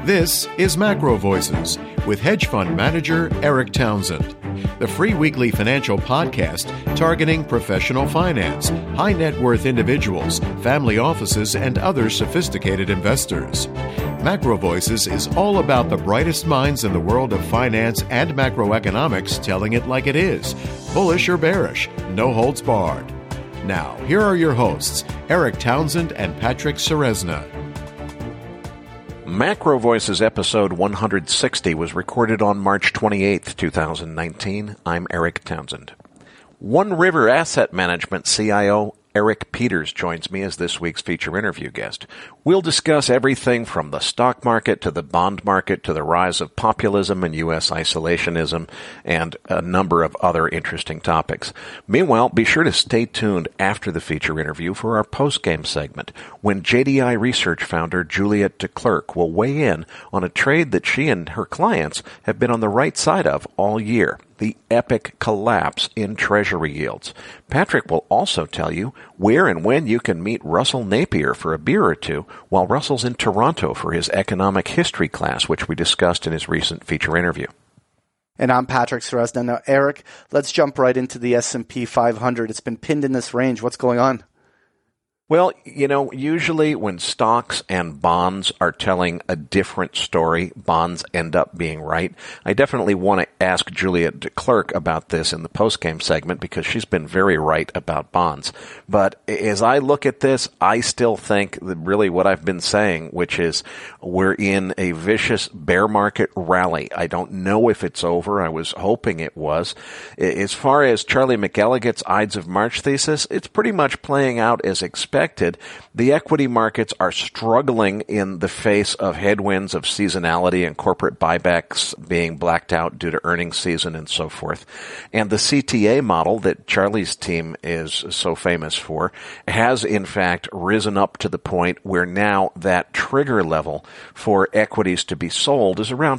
This is Macro Voices with hedge fund manager Eric Townsend, the free weekly financial podcast targeting professional finance, high net worth individuals, family offices, and other sophisticated investors. Macro Voices is all about the brightest minds in the world of finance and macroeconomics telling it like it is, bullish or bearish, no holds barred. Now, here are your hosts, Eric Townsend and Patrick Ceresna. Macro Voices episode 160 was recorded on March 28, 2019. I'm Eric Townsend. One River Asset Management CIO Eric Peters joins me as this week's feature interview guest. We'll discuss everything from the stock market to the bond market to the rise of populism and U.S. isolationism and a number of other interesting topics. Meanwhile, be sure to stay tuned after the feature interview for our post-game segment when JDI Research founder Juliet de Klerk will weigh in on a trade that she and her clients have been on the right side of all year. The epic collapse in Treasury yields. Patrick will also tell you where and when you can meet Russell Napier for a beer or two while Russell's in Toronto for his economic history class, which we discussed in his recent feature interview. And I'm Patrick Ceresna. Now, Eric, let's jump right into the S&P 500. It's been pinned in this range. What's going on? Well, usually when stocks and bonds are telling a different story, bonds end up being right. I definitely want to ask Juliet de Klerk about this in the postgame segment because she's been very right about bonds. But as I look at this, I still think that really what I've been saying, which is we're in a vicious bear market rally. I don't know if it's over. I was hoping it was. As far as Charlie McElligot's Ides of March thesis, it's pretty much playing out as expected. The equity markets are struggling in the face of headwinds of seasonality and corporate buybacks being blacked out due to earnings season and so forth. And the CTA model that Charlie's team is so famous for has in fact risen up to the point where now that trigger level for equities to be sold is around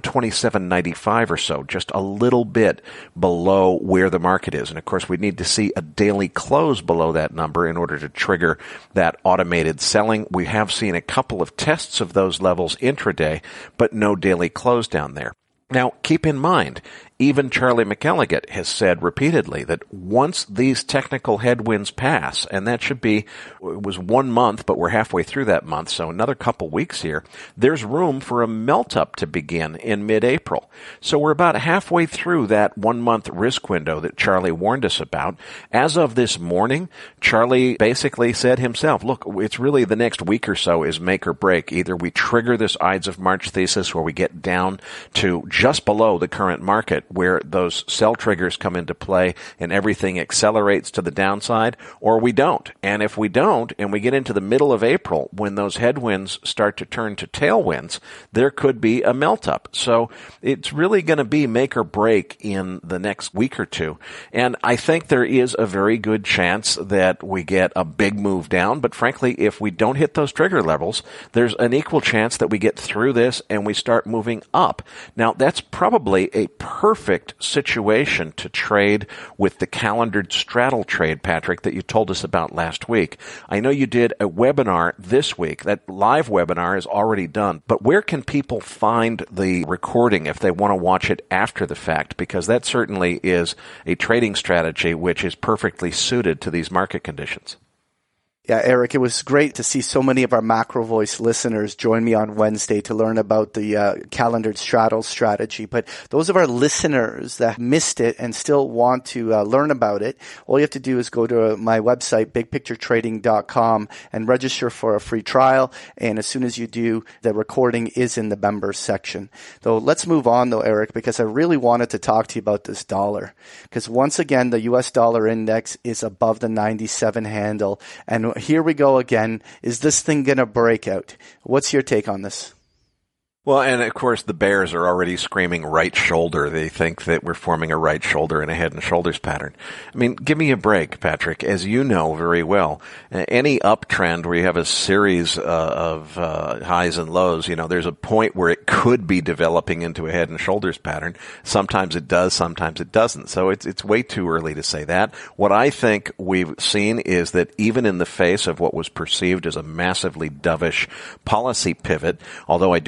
$27.95 or so, just a little bit below where the market is. And of course we need to see a daily close below that number in order to trigger that automated selling. We have seen a couple of tests of those levels intraday, but no daily close down there. Now, keep in mind, even Charlie McElligott has said repeatedly that once these technical headwinds pass, and that should be, it was 1 month, but we're halfway through that month, so another couple weeks here, there's room for a melt-up to begin in mid-April. So we're about halfway through that 1 month risk window that Charlie warned us about. As of this morning, Charlie basically said himself, look, it's really the next week or so is make or break. Either we trigger this Ides of March thesis where we get down to just below the current market, where those sell triggers come into play and everything accelerates to the downside, or we don't. And if we don't, and we get into the middle of April, when those headwinds start to turn to tailwinds, there could be a melt-up. So it's really going to be make or break in the next week or two. And I think there is a very good chance that we get a big move down. But frankly, if we don't hit those trigger levels, there's an equal chance that we get through this and we start moving up. Now, that's probably a perfect situation to trade with the calendared straddle trade, Patrick, that you told us about last week. I know you did a webinar this week. That live webinar is already done. But where can people find the recording if they want to watch it after the fact? Because that certainly is a trading strategy which is perfectly suited to these market conditions. Yeah, Eric, it was great to see so many of our Macro Voice listeners join me on Wednesday to learn about the calendared straddle strategy. But those of our listeners that missed it and still want to learn about it, all you have to do is go to my website, bigpicturetrading.com, and register for a free trial. And as soon as you do, the recording is in the members section. Though let's move on, though, Eric, because I really wanted to talk to you about this dollar. Because once again, the U.S. dollar index is above the 97 handle, and here we go again. Is this thing going to break out? What's your take on this? Well, and of course the bears are already screaming right shoulder. They think that we're forming a right shoulder and a head and shoulders pattern. I mean, give me a break, Patrick. As you know very well, any uptrend where you have a series of highs and lows, there's a point where it could be developing into a head and shoulders pattern. Sometimes it does, sometimes it doesn't. So it's way too early to say that. What I think we've seen is that even in the face of what was perceived as a massively dovish policy pivot, although I do want to ask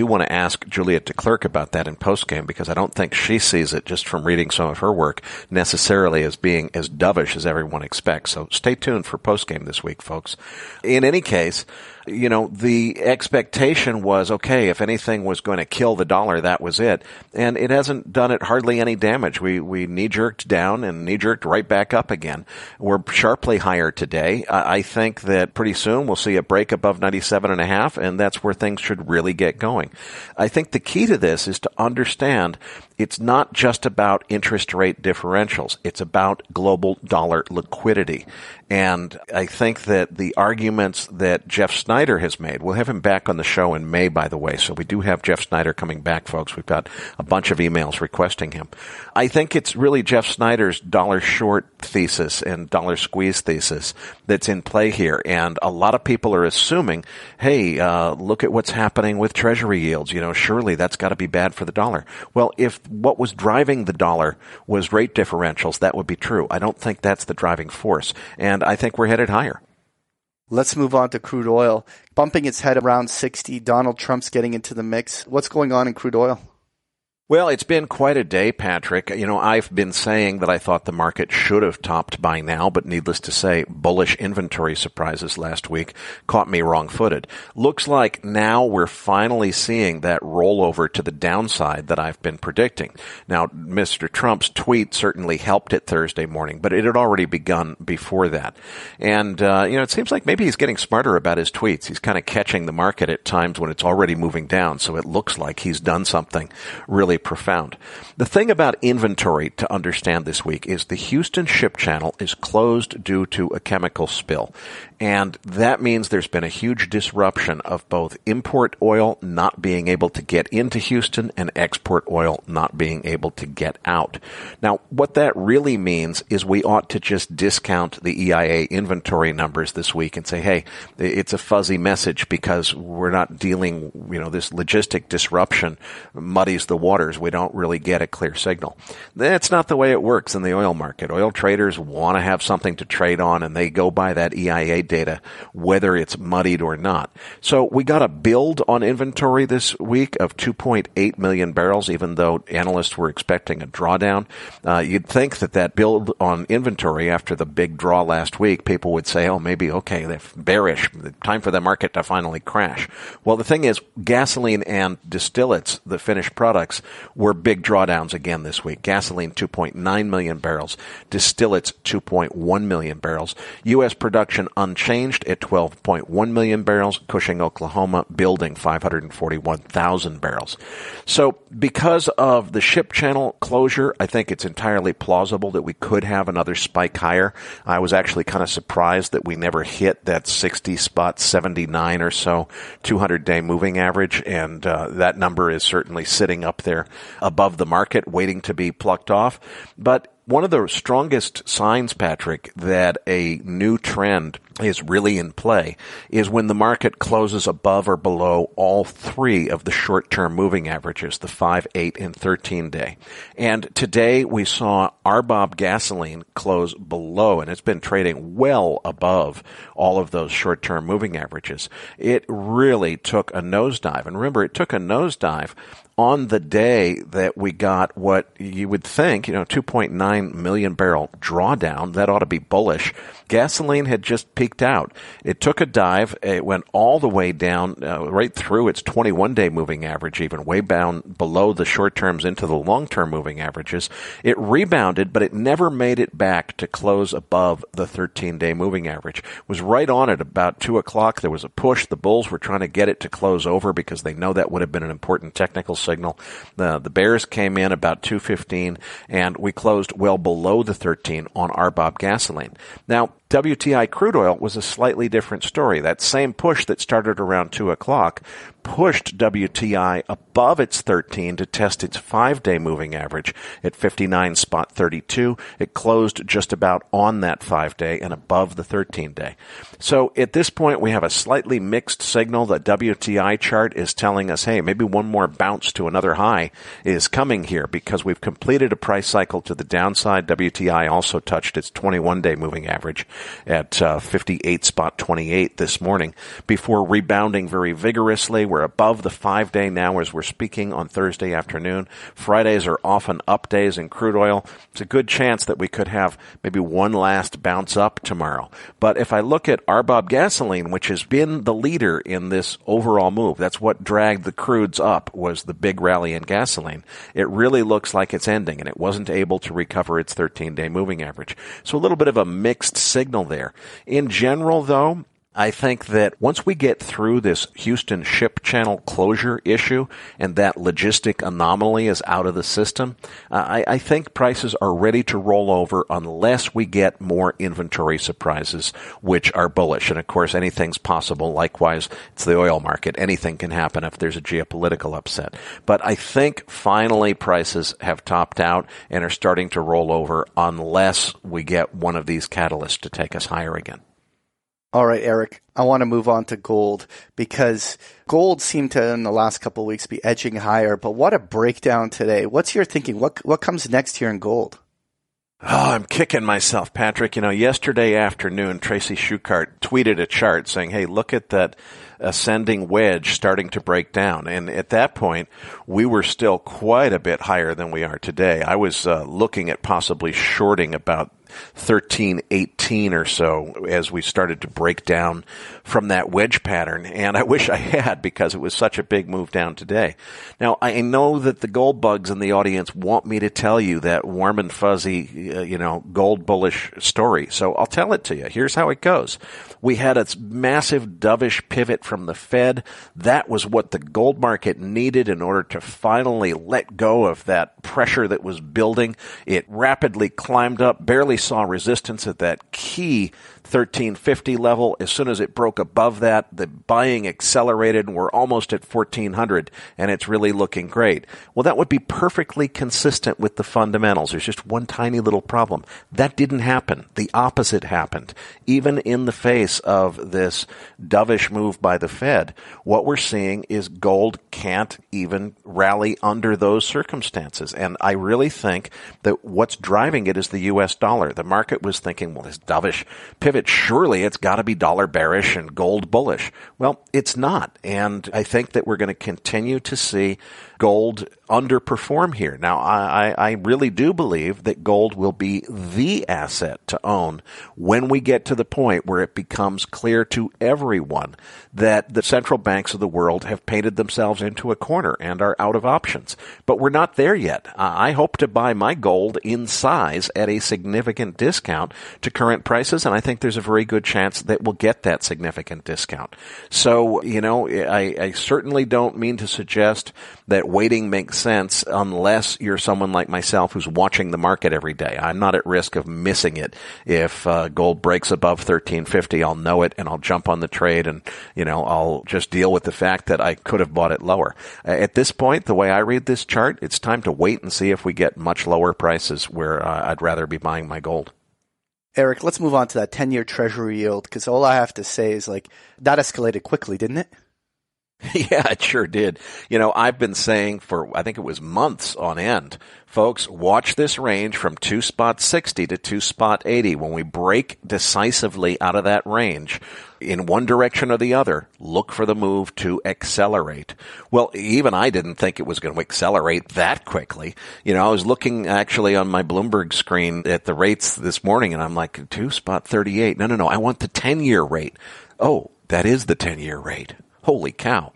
ask Juliet de Klerk about that in postgame because I don't think she sees it, just from reading some of her work, necessarily as being as dovish as everyone expects. So stay tuned for postgame this week, folks. In any case, the expectation was, okay, if anything was going to kill the dollar, that was it. And it hasn't done it hardly any damage. We knee-jerked down and knee-jerked right back up again. We're sharply higher today. I think that pretty soon we'll see a break above 97.5, and that's where things should really get going. I think the key to this is to understand it's not just about interest rate differentials. It's about global dollar liquidity. And I think that the arguments that Jeff Snyder has made, we'll have him back on the show in May, by the way. So we do have Jeff Snyder coming back, folks. We've got a bunch of emails requesting him. I think it's really Jeff Snyder's dollar short thesis and dollar squeeze thesis that's in play here. And a lot of people are assuming, hey, look at what's happening with Treasury yields. Surely that's got to be bad for the dollar. Well, if what was driving the dollar was rate differentials, that would be true. I don't think that's the driving force. And I think we're headed higher. Let's move on to crude oil. Bumping its head around 60. Donald Trump's getting into the mix. What's going on in crude oil? Well, it's been quite a day, Patrick. I've been saying that I thought the market should have topped by now, but needless to say, bullish inventory surprises last week caught me wrong-footed. Looks like now we're finally seeing that rollover to the downside that I've been predicting. Now, Mr. Trump's tweet certainly helped it Thursday morning, but it had already begun before that. And, it seems like maybe he's getting smarter about his tweets. He's kind of catching the market at times when it's already moving down, so it looks like he's done something really profound. The thing about inventory to understand this week is the Houston Ship Channel is closed due to a chemical spill. And that means there's been a huge disruption of both import oil not being able to get into Houston and export oil not being able to get out. Now, what that really means is we ought to just discount the EIA inventory numbers this week and say, hey, it's a fuzzy message because we're not dealing, this logistic disruption muddies the waters. We don't really get a clear signal. That's not the way it works in the oil market. Oil traders want to have something to trade on, and they go by that EIA data, whether it's muddied or not. So we got a build on inventory this week of 2.8 million barrels, even though analysts were expecting a drawdown. You'd think that build on inventory after the big draw last week, people would say, oh, maybe, okay, they're bearish. Time for the market to finally crash. Well, the thing is, gasoline and distillates, the finished products, were big drawdowns again this week. Gasoline, 2.9 million barrels. Distillates, 2.1 million barrels. U.S. production unchanged at 12.1 million barrels. Cushing, Oklahoma, building 541,000 barrels. So because of the ship channel closure, I think it's entirely plausible that we could have another spike higher. I was actually kind of surprised that we never hit that 60 spot 79 or so 200-day moving average, and that number is certainly sitting up there above the market, waiting to be plucked off. But one of the strongest signs, Patrick, that a new trend is really in play is when the market closes above or below all three of the short-term moving averages, the 5, 8, and 13-day. And today we saw RBOB gasoline close below, and it's been trading well above all of those short-term moving averages. It really took a nosedive. And remember, it took a nosedive on the day that we got what you would think, 2.9 million barrel drawdown. That ought to be bullish. Gasoline had just peaked out. It took a dive. It went all the way down, right through its 21-day moving average, even way down below the short terms into the long-term moving averages. It rebounded, but it never made it back to close above the 13-day moving average. It was right on it about 2 o'clock. There was a push. The bulls were trying to get it to close over because they know that would have been an important technical signal. The bears came in about 2:15, and we closed well below the 13 on RBOB gasoline. Now, WTI crude oil was a slightly different story. That same push that started around 2 o'clock pushed WTI above its 13 to test its 5-day moving average at 59.32. It closed just about on that 5-day and above the 13-day. So at this point, we have a slightly mixed signal. The WTI chart is telling us, hey, maybe one more bounce to another high is coming here because we've completed a price cycle to the downside. WTI also touched its 21-day moving average at 59 58.28 this morning before rebounding very vigorously. We're above the 5-day now as we're speaking on Thursday afternoon. Fridays are often up days in crude oil. It's a good chance that we could have maybe one last bounce up tomorrow. But if I look at RBOB gasoline, which has been the leader in this overall move, that's what dragged the crudes up, was the big rally in gasoline. It really looks like it's ending, and it wasn't able to recover its 13-day moving average. So a little bit of a mixed signal there. In general, though, I think that once we get through this Houston ship channel closure issue and that logistic anomaly is out of the system, I think prices are ready to roll over unless we get more inventory surprises, which are bullish. And of course, anything's possible. Likewise, it's the oil market. Anything can happen if there's a geopolitical upset. But I think finally prices have topped out and are starting to roll over unless we get one of these catalysts to take us higher again. All right, Eric, I want to move on to gold because gold seemed to, in the last couple of weeks, be edging higher. But what a breakdown today. What's your thinking? What comes next here in gold? Oh, I'm kicking myself, Patrick. Yesterday afternoon, Tracy Schuchart tweeted a chart saying, hey, look at that ascending wedge starting to break down. And at that point, we were still quite a bit higher than we are today. I was looking at possibly shorting about 13.18 or so as we started to break down from that wedge pattern. And I wish I had, because it was such a big move down today. Now, I know that the gold bugs in the audience want me to tell you that warm and fuzzy, gold bullish story. So I'll tell it to you. Here's how it goes. We had a massive dovish pivot from the Fed. That was what the gold market needed in order to finally let go of that pressure that was building. It rapidly climbed up, barely saw resistance at that key 1350 level. As soon as it broke above that, the buying accelerated and we're almost at 1400, and it's really looking great. Well, that would be perfectly consistent with the fundamentals. There's just one tiny little problem. That didn't happen. The opposite happened. Even in the face of this dovish move by the Fed, what we're seeing is gold can't even rally under those circumstances. And I really think that what's driving it is the U.S. dollar. The market was thinking, well, this dovish pivot, surely it's got to be dollar bearish and gold bullish. Well, it's not. And I think that we're going to continue to see gold underperform here. Now, I really do believe that gold will be the asset to own when we get to the point where it becomes clear to everyone that the central banks of the world have painted themselves into a corner and are out of options. But we're not there yet. I hope to buy my gold in size at a significant discount to current prices, and I think there's a very good chance that we'll get that significant discount. So, I certainly don't mean to suggest that waiting makes sense unless you're someone like myself who's watching the market every day. I'm not at risk of missing it. If gold breaks above 1350, I'll know it and I'll jump on the trade, and I'll just deal with the fact that I could have bought it lower. At this point, the way I read this chart, it's time to wait and see if we get much lower prices where I'd rather be buying my gold. Eric, let's move on to that 10-year Treasury yield, because all I have to say is that escalated quickly, didn't it? Yeah, it sure did. I've been saying for, I think it was months on end, folks, watch this range from 2.60 to 2.80. When we break decisively out of that range in one direction or the other, look for the move to accelerate. Well, even I didn't think it was going to accelerate that quickly. I was looking actually on my Bloomberg screen at the rates this morning, and I'm like, 2.38. No, I want the 10-year rate. Oh, that is the 10-year rate. Holy cow.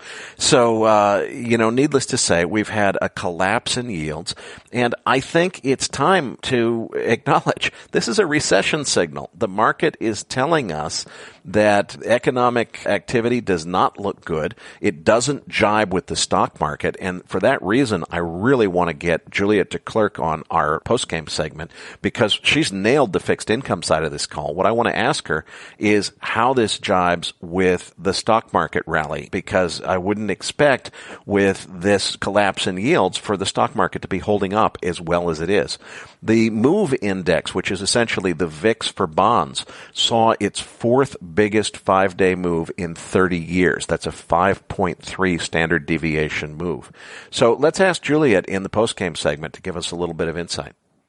So, needless to say, we've had a collapse in yields, and I think it's time to acknowledge this is a recession signal. The market is telling us that economic activity does not look good. It doesn't jibe with the stock market. And for that reason, I really want to get Juliet DeClercq on our postgame segment, because she's nailed the fixed income side of this call. What I want to ask her is how this jibes with the stock market rally, because I wouldn't expect with this collapse in yields for the stock market to be holding up as well as it is. The MOVE index, which is essentially the VIX for bonds, saw its fourth biggest 5-day move in 30 years. That's a 5.3 standard deviation move. So let's ask Juliet in the postgame segment to give us a little bit of insight.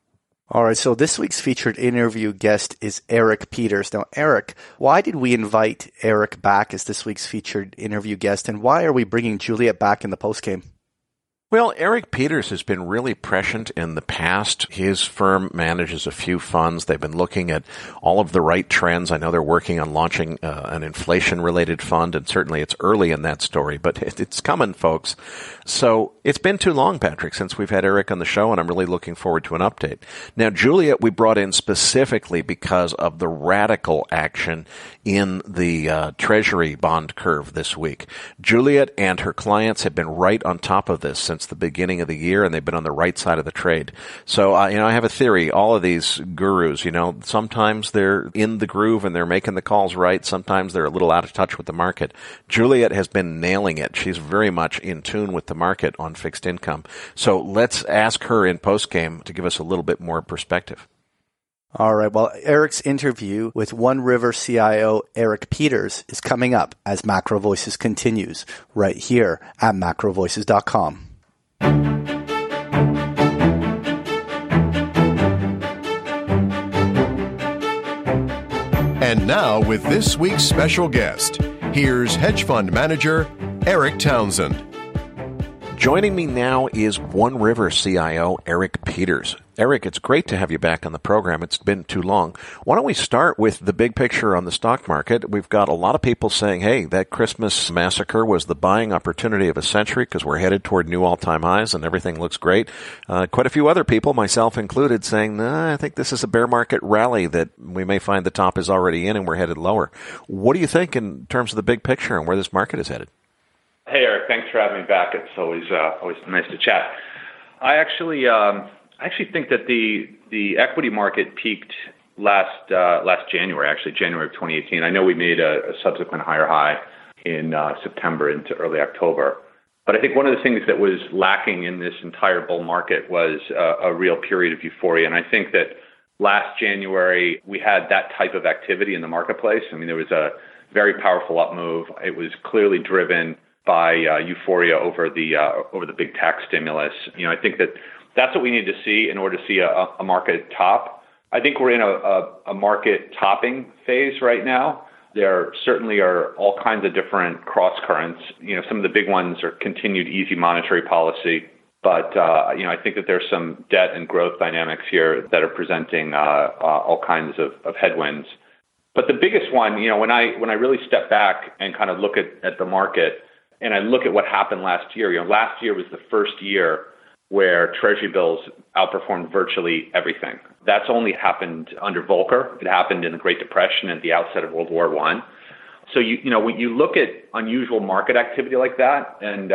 All right, so this week's featured interview guest is Eric Peters. Now, Eric, why did we invite Eric back as this week's featured interview guest, and why are we bringing Juliet back in the postgame? Well, Eric Peters has been really prescient in the past. His firm manages a few funds. They've been looking at all of the right trends. I know they're working on launching an inflation-related fund, and certainly it's early in that story, but it's coming, folks. So it's been too long, Patrick, since we've had Eric on the show, and I'm really looking forward to an update. Now, Juliet, we brought in specifically because of the radical action in the Treasury bond curve this week. Juliet and her clients have been right on top of this since the beginning of the year, and they've been on the right side of the trade. So, I have a theory. All of these gurus, sometimes they're in the groove and they're making the calls right. Sometimes they're a little out of touch with the market. Juliet has been nailing it. She's very much in tune with the market on fixed income. So let's ask her in postgame to give us a little bit more perspective. All right. Well, Eric's interview with One River CIO Eric Peters is coming up as Macro Voices continues right here at macrovoices.com. And now, with this week's special guest, here's hedge fund manager Eric Townsend. Joining me now is One River CIO Eric Peters. Eric, it's great to have you back on the program. It's been too long. Why don't we start with the big picture on the stock market? We've got a lot of people saying, hey, that Christmas massacre was the buying opportunity of a century because we're headed toward new all-time highs and everything looks great. Quite a few other people, myself included, saying, I think this is a bear market rally that we may find the top is already in and we're headed lower. What do you think in terms of the big picture and where this market is headed? Hey, Eric, thanks for having me back. It's always nice to chat. I actually think that the equity market peaked last January, actually January of 2018. I know we made a subsequent higher high in September into early October. But I think one of the things that was lacking in this entire bull market was a real period of euphoria. And I think that last January, we had that type of activity in the marketplace. I mean, there was a very powerful up move. It was clearly driven by euphoria over the big tax stimulus. I think that's what we need to see in order to see a market top. I think we're in a market topping phase right now. There certainly are all kinds of different cross currents. Some of the big ones are continued easy monetary policy, but I think that there's some debt and growth dynamics here that are presenting all kinds of headwinds. But the biggest one, when I really step back and kind of look at the market, and I look at what happened last year. Last year was the first year where Treasury bills outperformed virtually everything. That's only happened under Volcker. It happened in the Great Depression at the outset of World War I. So when you look at unusual market activity like that, and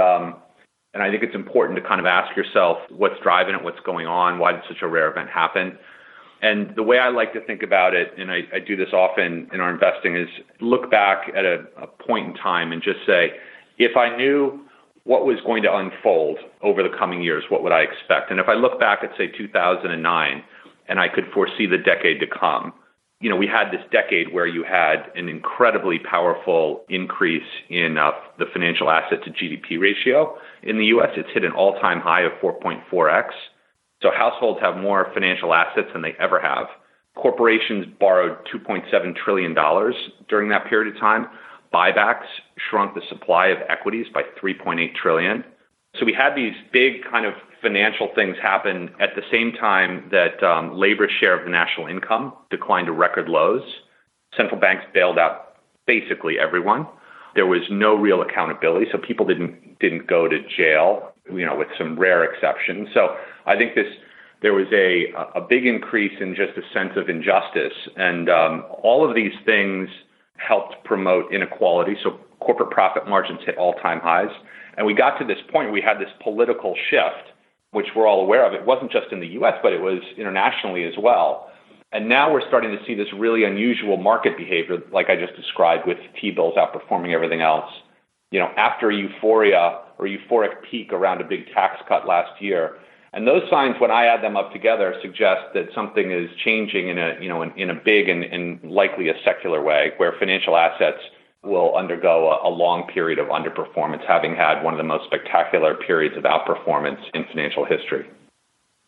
I think it's important to kind of ask yourself what's driving it, what's going on, why did such a rare event happen? And the way I like to think about it, and I do this often in our investing, is look back at a point in time and just say, if I knew what was going to unfold over the coming years, what would I expect? And if I look back at, say, 2009, and I could foresee the decade to come, we had this decade where you had an incredibly powerful increase in the financial asset to GDP ratio in the U.S. It's hit an all-time high of 4.4x. So households have more financial assets than they ever have. Corporations borrowed $2.7 trillion during that period of time. Buybacks shrunk the supply of equities by $3.8 trillion. So we had these big kind of financial things happen at the same time that labor's share of the national income declined to record lows. Central banks bailed out basically everyone. There was no real accountability, so people didn't go to jail, with some rare exceptions. So I think there was a big increase in just a sense of injustice, and all of these things helped promote inequality. So corporate profit margins hit all-time highs. And we got to this point where we had this political shift, which we're all aware of. It wasn't just in the U.S., but it was internationally as well. And now we're starting to see this really unusual market behavior, like I just described, with T-bills outperforming everything else. After euphoria or euphoric peak around a big tax cut last year. And those signs, when I add them up together, suggest that something is changing in a big and likely a secular way, where financial assets will undergo a long period of underperformance, having had one of the most spectacular periods of outperformance in financial history.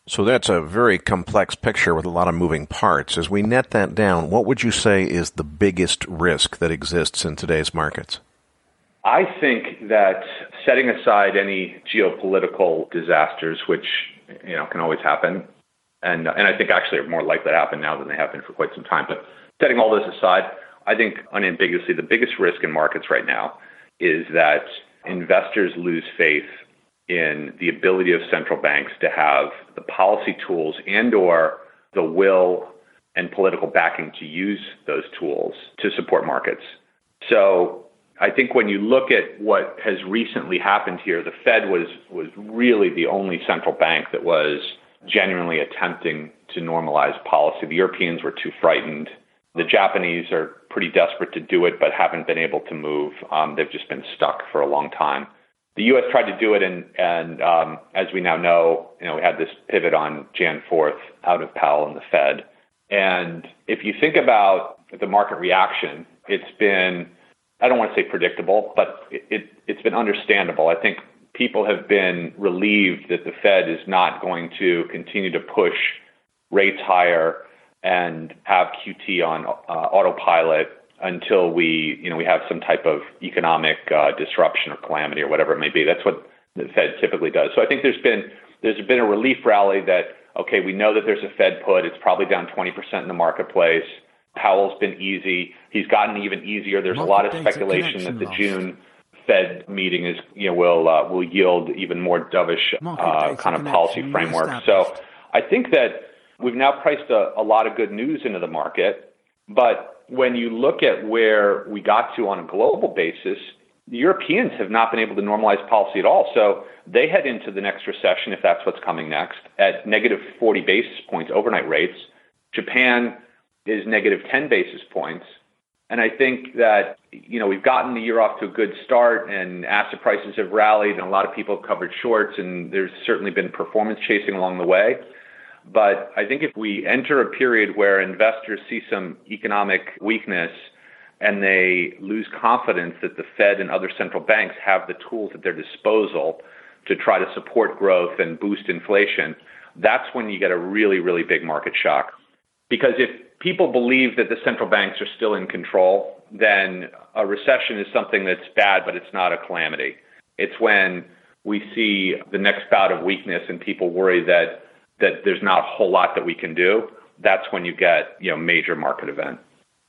So that's a very complex picture with a lot of moving parts. As we net that down, what would you say is the biggest risk that exists in today's markets? I think that setting aside any geopolitical disasters, which can always happen, and I think actually are more likely to happen now than they have been for quite some time. But setting all this aside, I think unambiguously the biggest risk in markets right now is that investors lose faith in the ability of central banks to have the policy tools and or the will and political backing to use those tools to support markets. So I think when you look at what has recently happened here, the Fed was really the only central bank that was genuinely attempting to normalize policy. The Europeans were too frightened. The Japanese are pretty desperate to do it, but haven't been able to move. They've just been stuck for a long time. The U.S. tried to do it, and as we now know, we had this pivot on Jan 4th out of Powell and the Fed. And if you think about the market reaction, it's been, I don't want to say predictable, but it's been understandable. I think people have been relieved that the Fed is not going to continue to push rates higher and have QT on autopilot until we have some type of economic disruption or calamity or whatever it may be. That's what the Fed typically does. So I think there's been a relief rally that, okay, we know that there's a Fed put. It's probably down 20% in the marketplace. Powell's been easy. He's gotten even easier. There's a lot of speculation that the June Fed meeting will yield even more dovish kind of policy framework. So I think that we've now priced a lot of good news into the market, but when you look at where we got to on a global basis, the Europeans have not been able to normalize policy at all. So they head into the next recession, if that's what's coming next, at negative 40 basis points overnight rates. Japan is negative 10 basis points. And I think that, we've gotten the year off to a good start and asset prices have rallied and a lot of people have covered shorts and there's certainly been performance chasing along the way. But I think if we enter a period where investors see some economic weakness and they lose confidence that the Fed and other central banks have the tools at their disposal to try to support growth and boost inflation, that's when you get a really, really big market shock. Because if people believe that the central banks are still in control, then a recession is something that's bad, but it's not a calamity. It's when we see the next bout of weakness and people worry that there's not a whole lot that we can do. That's when you get, major market event.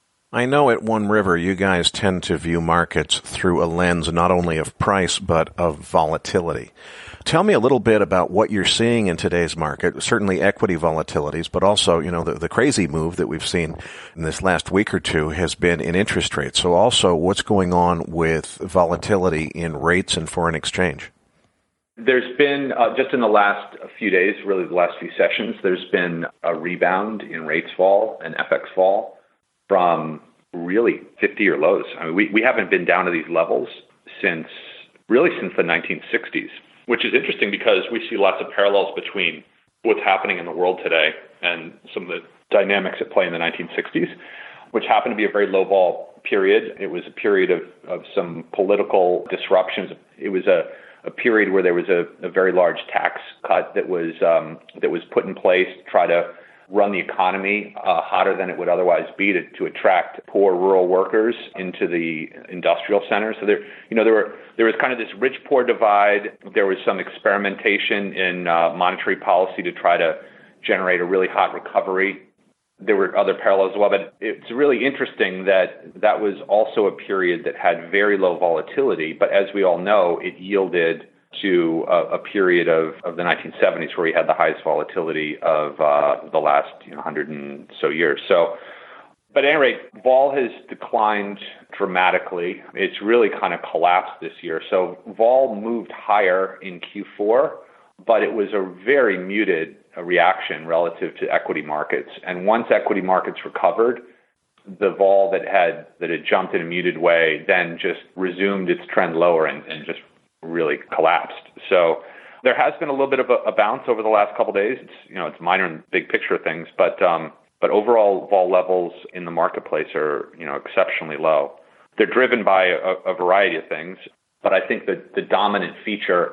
I know at One River, you guys tend to view markets through a lens not only of price, but of volatility. Tell me a little bit about what you're seeing in today's market, certainly equity volatilities, but also, the crazy move that we've seen in this last week or two has been in interest rates. So also what's going on with volatility in rates and foreign exchange? There's been, just in the last few days, really the last few sessions, there's been a rebound in rates fall and FX fall from really 50-year lows. I mean, we haven't been down to these levels since the 1960s, which is interesting because we see lots of parallels between what's happening in the world today and some of the dynamics at play in the 1960s, which happened to be a very low vol period. It was a period of some political disruptions. It was a period where there was a very large tax cut that was put in place to try to run the economy hotter than it would otherwise be to attract poor rural workers into the industrial centers. So there was kind of this rich-poor divide. There was some experimentation in monetary policy to try to generate a really hot recovery. There were other parallels as well, but it's really interesting that was also a period that had very low volatility. But as we all know, it yielded to a period of the 1970s where we had the highest volatility of the last 100 and so years. So, but at any rate, vol has declined dramatically. It's really kind of collapsed this year. So vol moved higher in Q4, but it was a very muted reaction relative to equity markets. And once equity markets recovered, the vol that had jumped in a muted way then just resumed its trend lower and just really collapsed. So there has been a little bit of a bounce over the last couple of days. It's minor in the big picture of things, but overall vol levels in the marketplace are exceptionally low. They're driven by a variety of things, but I think that the dominant feature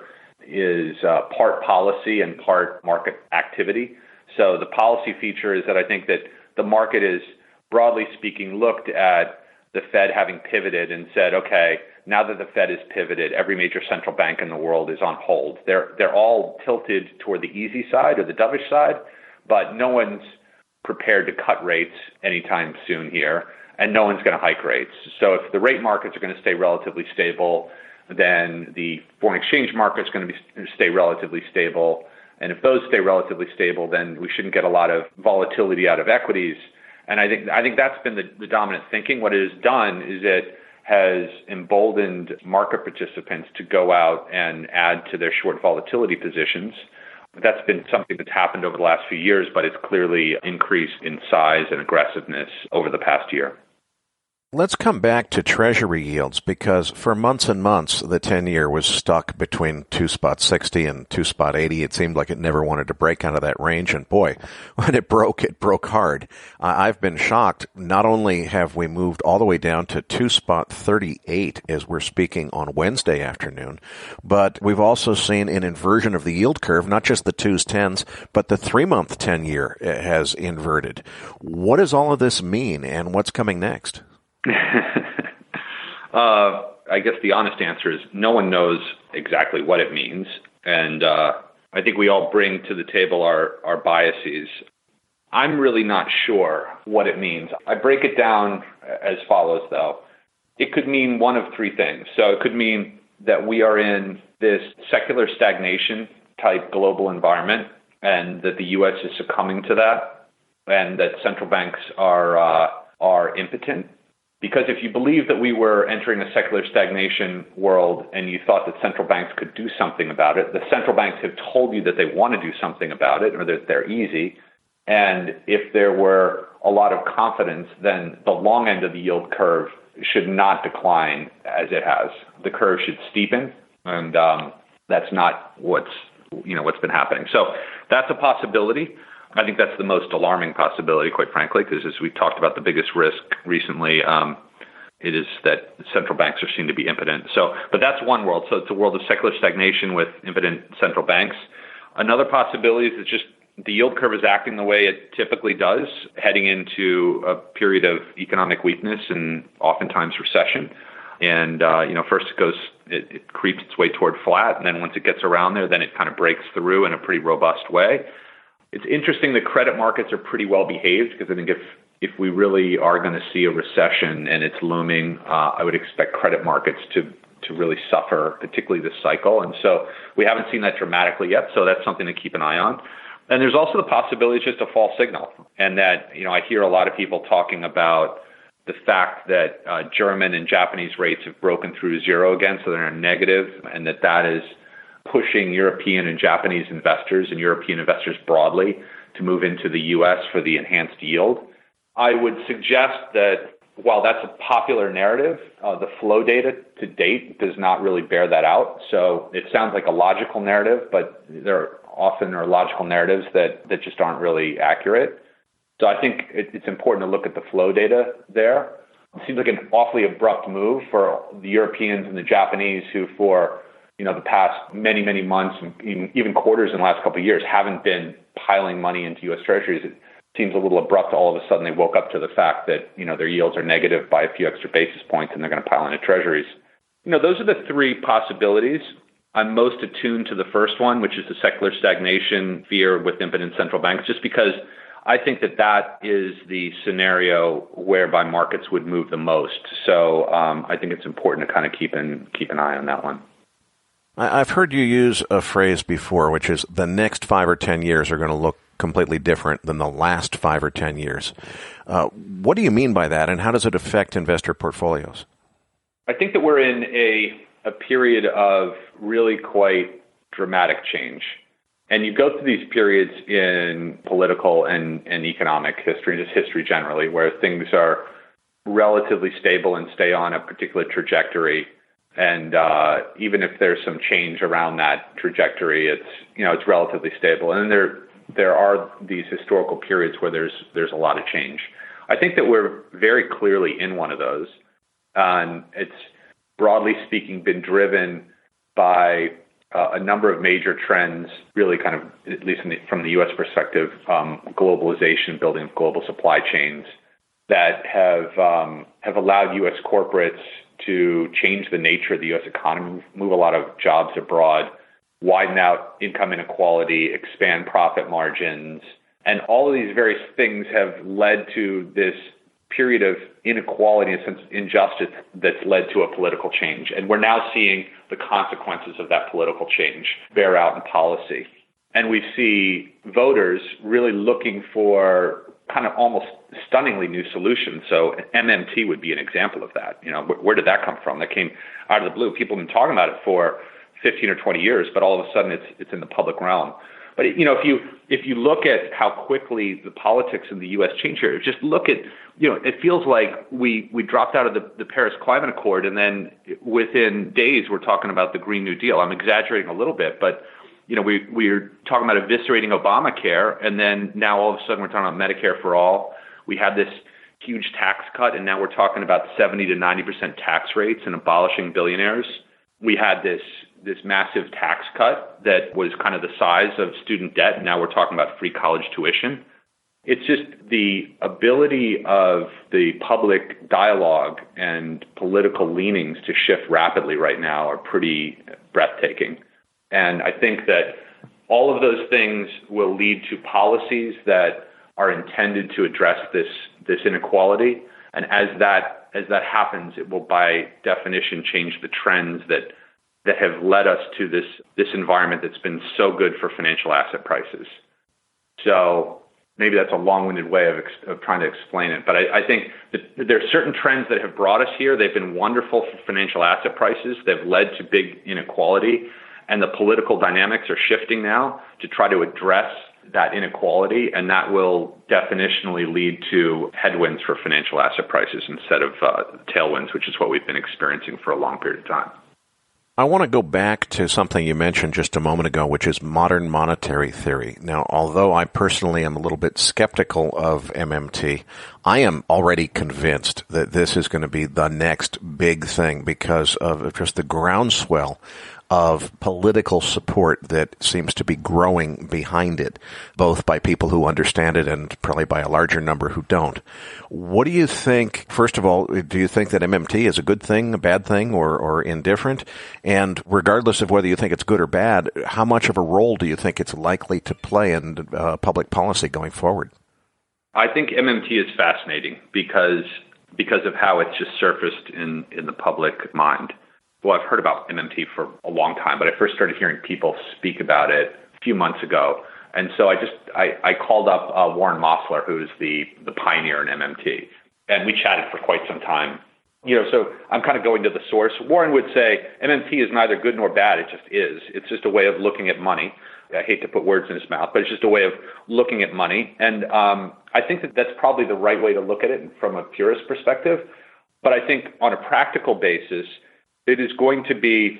is part policy and part market activity. So the policy feature is that I think that the market is, broadly speaking, looked at the Fed having pivoted and said, okay, now that the Fed is pivoted, every major central bank in the world is on hold. They're all tilted toward the easy side or the dovish side, but no one's prepared to cut rates anytime soon here, and no one's going to hike rates. So if the rate markets are going to stay relatively stable, then the foreign exchange market is going to stay relatively stable. And if those stay relatively stable, then we shouldn't get a lot of volatility out of equities. And I think that's been the dominant thinking. What it has done is it has emboldened market participants to go out and add to their short volatility positions. That's been something that's happened over the last few years, but it's clearly increased in size and aggressiveness over the past year. Let's come back to Treasury yields, because for months and months, the 10-year was stuck between 2.60 and 2.80. It seemed like it never wanted to break out of that range. And boy, when it broke hard. I've been shocked. Not only have we moved all the way down to 2.38 as we're speaking on Wednesday afternoon, but we've also seen an inversion of the yield curve, not just the 2s, 10s, but the 3-month 10-year has inverted. What does all of this mean, and what's coming next? I guess the honest answer is no one knows exactly what it means. And I think we all bring to the table our biases. I'm really not sure what it means. I break it down as follows, though. It could mean one of three things. So it could mean that we are in this secular stagnation type global environment, and that the U.S. is succumbing to that, and that central banks are impotent. Because if you believe that we were entering a secular stagnation world and you thought that central banks could do something about it, the central banks have told you that they want to do something about it, or that they're easy. And if there were a lot of confidence, then the long end of the yield curve should not decline as it has. The curve should steepen, and that's not what's been happening. So that's a possibility. I think that's the most alarming possibility, quite frankly, because as we talked about, the biggest risk recently, it is that central banks are seen to be impotent. But that's one world. So it's a world of secular stagnation with impotent central banks. Another possibility is just the yield curve is acting the way it typically does, heading into a period of economic weakness and oftentimes recession. And first it creeps its way toward flat, and then once it gets around there, then it kind of breaks through in a pretty robust way. It's interesting that credit markets are pretty well behaved, because I think if we really are going to see a recession and it's looming, I would expect credit markets to really suffer, particularly this cycle. And so we haven't seen that dramatically yet, so that's something to keep an eye on. And there's also the possibility it's just a false signal, and that I hear a lot of people talking about the fact that German and Japanese rates have broken through zero again, so they're negative, and that is pushing European and Japanese investors and European investors broadly to move into the U.S. for the enhanced yield. I would suggest that while that's a popular narrative, the flow data to date does not really bear that out. So it sounds like a logical narrative, but there often are logical narratives that just aren't really accurate. So I think it's important to look at the flow data there. It seems like an awfully abrupt move for the Europeans and the Japanese, who for the past many, many months, even quarters in the last couple of years, haven't been piling money into U.S. Treasuries. It seems a little abrupt. All of a sudden, they woke up to the fact that, their yields are negative by a few extra basis points, and they're going to pile into Treasuries. Those are the three possibilities. I'm most attuned to the first one, which is the secular stagnation fear with impotent central banks, just because I think that is the scenario whereby markets would move the most. So I think it's important to kind of keep an eye on that one. I've heard you use a phrase before, which is the next 5 or 10 years are going to look completely different than the last 5 or 10 years. What do you mean by that, and how does it affect investor portfolios? I think that we're in a period of really quite dramatic change. And you go through these periods in political and economic history, just history generally, where things are relatively stable and stay on a particular trajectory. And even if there's some change around that trajectory, it's relatively stable. And then there are these historical periods where there's a lot of change. I think that we're very clearly in one of those. And it's, broadly speaking, been driven by a number of major trends, really kind of, at least from the U.S. perspective, globalization, building of global supply chains that have allowed U.S. corporates to change the nature of the U.S. economy, move a lot of jobs abroad, widen out income inequality, expand profit margins. And all of these various things have led to this period of inequality and injustice that's led to a political change. And we're now seeing the consequences of that political change bear out in policy. And we see voters really looking for kind of almost stunningly new solutions. So MMT would be an example of that. You know, where did that come from? That came out of the blue. People have been talking about it for 15 or 20 years, but all of a sudden it's in the public realm. But, you know, if you look at how quickly the politics in the U.S. change here, just look at, you know, it feels like we dropped out of the Paris Climate Accord, and then within days we're talking about the Green New Deal. I'm exaggerating a little bit, but, you know, we're talking about eviscerating Obamacare, and then now all of a sudden we're talking about Medicare for all. We had this huge tax cut, and now we're talking about 70 to 90% tax rates and abolishing billionaires. We had this massive tax cut that was kind of the size of student debt. And now we're talking about free college tuition. It's just the ability of the public dialogue and political leanings to shift rapidly right now are pretty breathtaking. And I think that all of those things will lead to policies that are intended to address this inequality. And as that happens, it will by definition change the trends that have led us to this environment that's been so good for financial asset prices. So maybe that's a long-winded way of trying to explain it. But I think that there are certain trends that have brought us here. They've been wonderful for financial asset prices. They've led to big inequality. And the political dynamics are shifting now to try to address that inequality. And that will definitionally lead to headwinds for financial asset prices instead of tailwinds, which is what we've been experiencing for a long period of time. I want to go back to something you mentioned just a moment ago, which is modern monetary theory. Now, although I personally am a little bit skeptical of MMT, I am already convinced that this is going to be the next big thing because of just the groundswell of political support that seems to be growing behind it, both by people who understand it and probably by a larger number who don't. What do you think, first of all, do you think that MMT is a good thing, a bad thing, or indifferent? And regardless of whether you think it's good or bad, how much of a role do you think it's likely to play in public policy going forward? I think MMT is fascinating because of how it's just surfaced in the public mind. Well, I've heard about MMT for a long time, but I first started hearing people speak about it a few months ago. And so I called up Warren Mosler, who's the pioneer in MMT, and we chatted for quite some time. You know, so I'm kind of going to the source. Warren would say MMT is neither good nor bad. It just is. It's just a way of looking at money. I hate to put words in his mouth, but it's just a way of looking at money. And I think that that's probably the right way to look at it from a purist perspective. But I think on a practical basis, it is going to be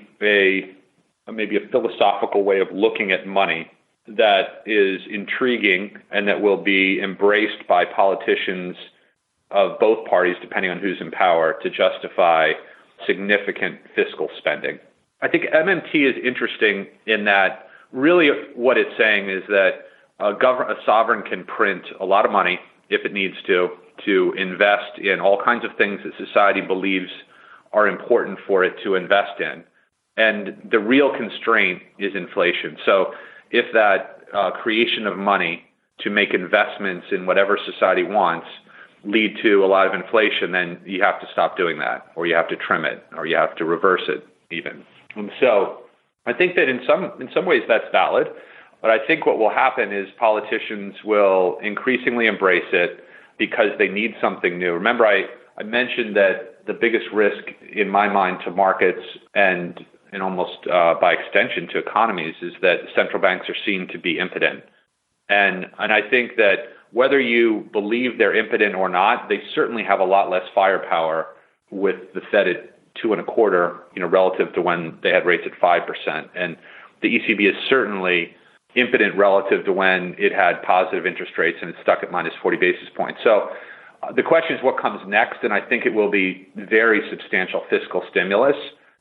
maybe a philosophical way of looking at money that is intriguing and that will be embraced by politicians of both parties, depending on who's in power, to justify significant fiscal spending. I think MMT is interesting in that really what it's saying is that a sovereign can print a lot of money if it needs to invest in all kinds of things that society believes are important for it to invest in. And the real constraint is inflation. So if that creation of money to make investments in whatever society wants lead to a lot of inflation, then you have to stop doing that, or you have to trim it, or you have to reverse it even. And so I think that in some ways that's valid, but I think what will happen is politicians will increasingly embrace it because they need something new. Remember, I mentioned that the biggest risk in my mind to markets and almost by extension to economies is that central banks are seen to be impotent. And I think that whether you believe they're impotent or not, they certainly have a lot less firepower with the Fed at 2.25%, relative to when they had rates at 5%. And the ECB is certainly impotent relative to when it had positive interest rates and it's stuck at minus 40 basis points. So the question is what comes next, and I think it will be very substantial fiscal stimulus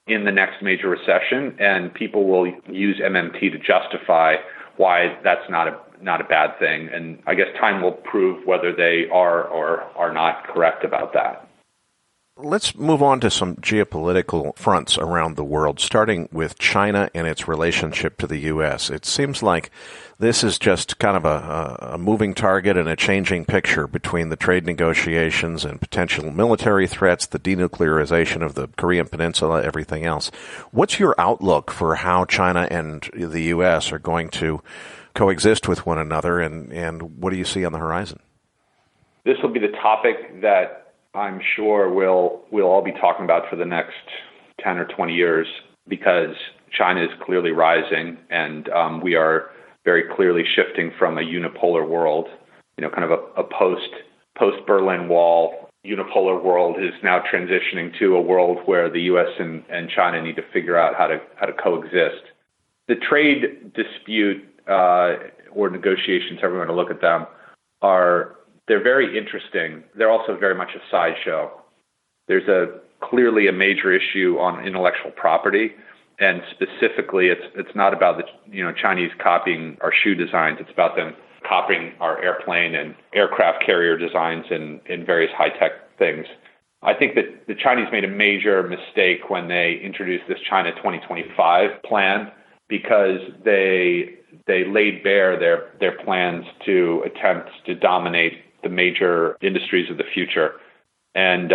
in the next major recession, and people will use MMT to justify why that's not a bad thing. And I guess time will prove whether they are or are not correct about that. Let's move on to some geopolitical fronts around the world, starting with China and its relationship to the U.S. It seems like this is just kind of a moving target and a changing picture between the trade negotiations and potential military threats, the denuclearization of the Korean Peninsula, everything else. What's your outlook for how China and the U.S. are going to coexist with one another, and what do you see on the horizon? This will be the topic that I'm sure we'll all be talking about for the next 10 or 20 years, because China is clearly rising, and we are very clearly shifting from a unipolar world, kind of a post-Berlin Wall unipolar world is now transitioning to a world where the U.S. and China need to figure out how to coexist. The trade dispute or negotiations, however you want to look at them, they're very interesting. They're also very much a sideshow. There's clearly a major issue on intellectual property, and specifically, it's not about the Chinese copying our shoe designs. It's about them copying our airplane and aircraft carrier designs and various high-tech things. I think that the Chinese made a major mistake when they introduced this China 2025 plan, because they laid bare their plans to attempt to dominate the major industries of the future. And,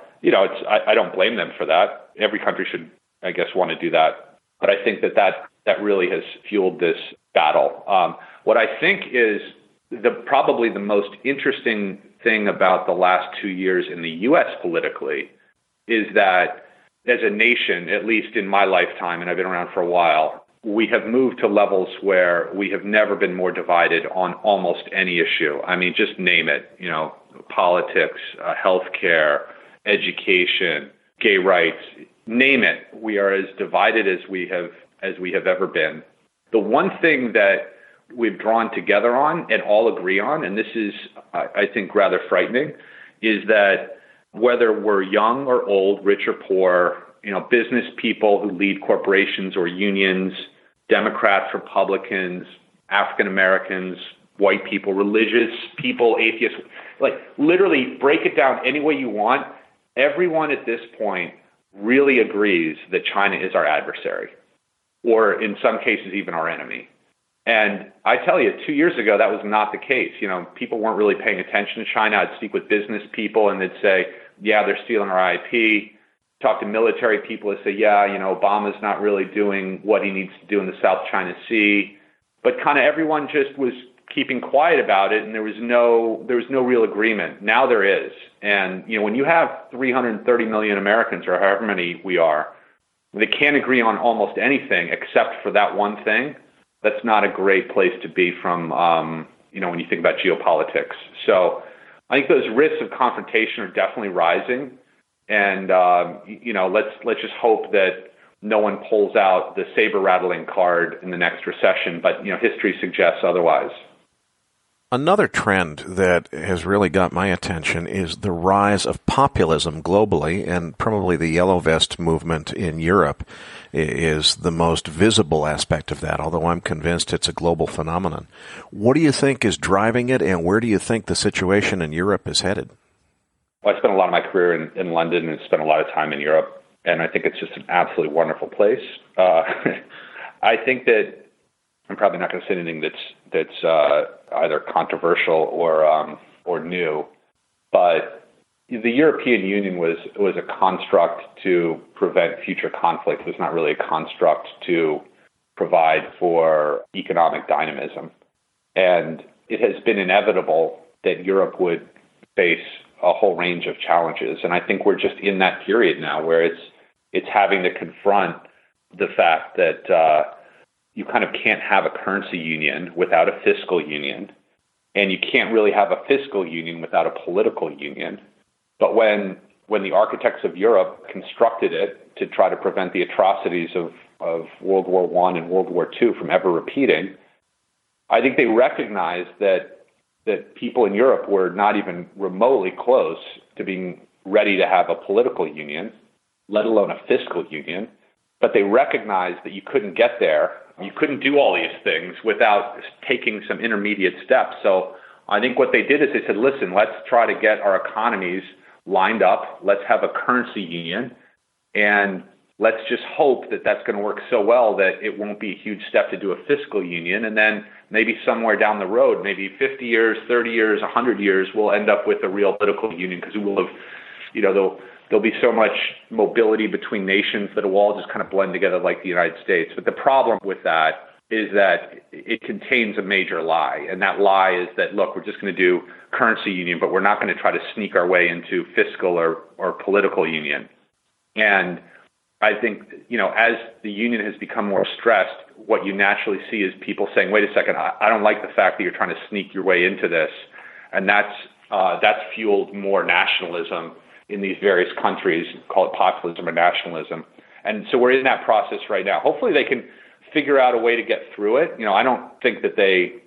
I don't blame them for that. Every country should, I guess, want to do that. But I think that really has fueled this battle. What I think is probably the most interesting thing about the last 2 years in the U.S. politically is that as a nation, at least in my lifetime, and I've been around for a while, we have moved to levels where we have never been more divided on almost any issue. I mean, just name it, politics, healthcare, education, gay rights, name it. We are as divided as we have ever been. The one thing that we've drawn together on and all agree on, and this is, I think, rather frightening, is that whether we're young or old, rich or poor, business people who lead corporations or unions, Democrats, Republicans, African Americans, white people, religious people, atheists, literally break it down any way you want. Everyone at this point really agrees that China is our adversary, or in some cases, even our enemy. And I tell you, 2 years ago, that was not the case. People weren't really paying attention to China. I'd speak with business people and they'd say, yeah, they're stealing our IP. Talk to military people and say, yeah, Obama's not really doing what he needs to do in the South China Sea. But kind of everyone just was keeping quiet about it, and there was no real agreement. Now there is. And, when you have 330 million Americans, or however many we are, they can't agree on almost anything except for that one thing, that's not a great place to be from, when you think about geopolitics. So I think those risks of confrontation are definitely rising. And, let's just hope that no one pulls out the saber-rattling card in the next recession. But, history suggests otherwise. Another trend that has really got my attention is the rise of populism globally, and probably the Yellow Vest movement in Europe is the most visible aspect of that, although I'm convinced it's a global phenomenon. What do you think is driving it, and where do you think the situation in Europe is headed? Well, I spent a lot of my career in London and spent a lot of time in Europe, and I think it's just an absolutely wonderful place. I think that I'm probably not going to say anything that's either controversial or new, but the European Union was a construct to prevent future conflict. It was not really a construct to provide for economic dynamism. And it has been inevitable that Europe would face a whole range of challenges. And I think we're just in that period now where it's having to confront the fact that you kind of can't have a currency union without a fiscal union, and you can't really have a fiscal union without a political union. But when the architects of Europe constructed it to try to prevent the atrocities of World War I and World War II from ever repeating, I think they recognized that people in Europe were not even remotely close to being ready to have a political union, let alone a fiscal union. but they recognized that you couldn't get there. You couldn't do all these things without taking some intermediate steps. So I think what they did is they said, listen, let's try to get our economies lined up. Let's have a currency union. And let's just hope that that's going to work so well that it won't be a huge step to do a fiscal union. And then maybe somewhere down the road, maybe 50 years, 30 years, 100 years, we'll end up with a real political union because we will have, there'll be so much mobility between nations that it will all just kind of blend together like the United States. But the problem with that is that it contains a major lie. And that lie is that, look, we're just going to do currency union, but we're not going to try to sneak our way into fiscal or political union. And I think, as the union has become more stressed, what you naturally see is people saying, wait a second, I don't like the fact that you're trying to sneak your way into this. And that's fueled more nationalism in these various countries, call it populism or nationalism. And so we're in that process right now. Hopefully they can figure out a way to get through it. I don't think that they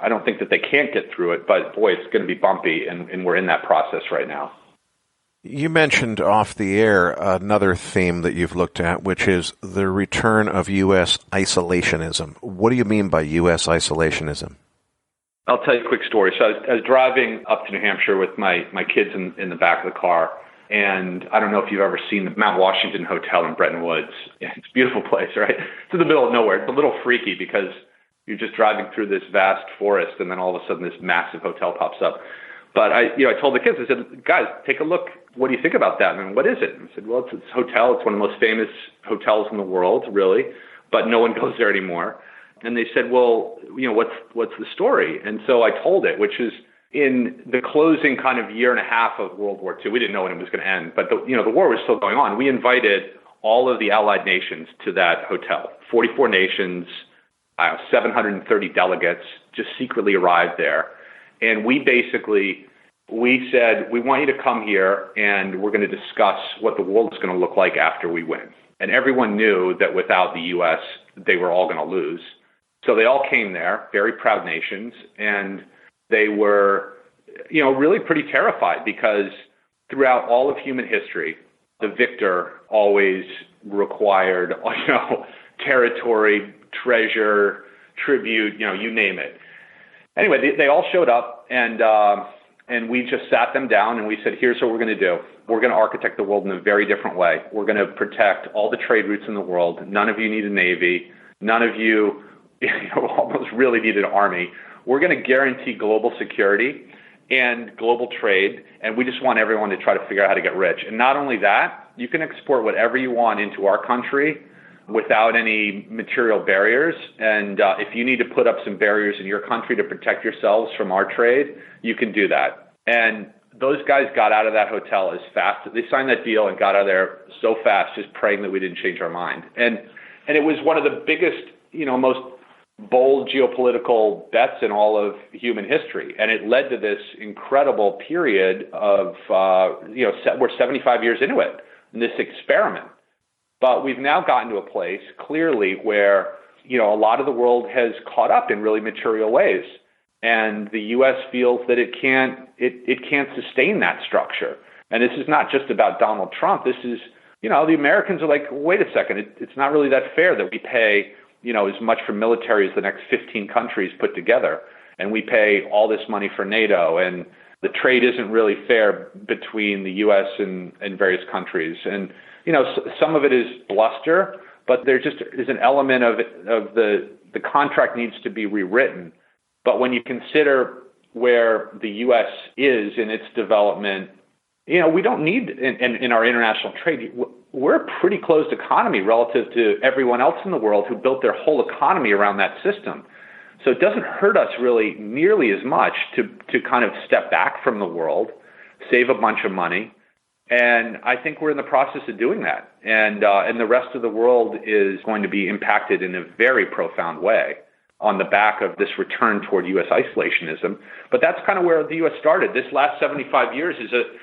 can't get through it, but boy, it's going to be bumpy, and we're in that process right now. You mentioned off the air another theme that you've looked at, which is the return of U.S. isolationism. What do you mean by U.S. isolationism? I'll tell you a quick story. So I was driving up to New Hampshire with my kids in the back of the car, and I don't know if you've ever seen the Mount Washington Hotel in Bretton Woods. It's a beautiful place, right? It's in the middle of nowhere. It's a little freaky because you're just driving through this vast forest, and then all of a sudden this massive hotel pops up. But I told the kids, I said, guys, take a look. What do you think about that? And what is it? And I said, well, it's a hotel. It's one of the most famous hotels in the world, really, but no one goes there anymore. And they said, well, what's the story? And so I told it, which is in the closing kind of year and a half of World War II. We didn't know when it was going to end, but the war was still going on. We invited all of the Allied nations to that hotel. 44 nations, 730 delegates just secretly arrived there. And we said, we want you to come here and we're going to discuss what the world is going to look like after we win. And everyone knew that without the U.S., they were all going to lose. So they all came there, very proud nations, and they were, really pretty terrified because throughout all of human history, the victor always required, territory, treasure, tribute, you name it. Anyway, they all showed up, and we just sat them down and we said, here's what we're going to do. We're going to architect the world in a very different way. We're going to protect all the trade routes in the world. None of you need a navy. None of you almost really need an army. We're going to guarantee global security and global trade, and we just want everyone to try to figure out how to get rich. And not only that, you can export whatever you want into our country without any material barriers. And if you need to put up some barriers in your country to protect yourselves from our trade, you can do that. And those guys got out of that hotel as fast. They signed that deal and got out of there so fast, just praying that we didn't change our mind. And it was one of the biggest, most bold geopolitical bets in all of human history. And it led to this incredible period of, we're 75 years into it, in this experiment. But we've now gotten to a place, clearly, where, a lot of the world has caught up in really material ways. And the U.S. feels that it can't sustain that structure. And this is not just about Donald Trump. This is, the Americans are like, wait a second, it's not really that fair that we pay, as much for military as the next 15 countries put together. And we pay all this money for NATO. And the trade isn't really fair between the U.S. and various countries. And, some of it is bluster, but there just is an element of the contract needs to be rewritten. But when you consider where the U.S. is in its development, we don't need, in our international trade, we're a pretty closed economy relative to everyone else in the world who built their whole economy around that system. So it doesn't hurt us really nearly as much to kind of step back from the world, save a bunch of money. And I think we're in the process of doing that. And the rest of the world is going to be impacted in a very profound way on the back of this return toward U.S. isolationism. But that's kind of where the U.S. started. This last 75 years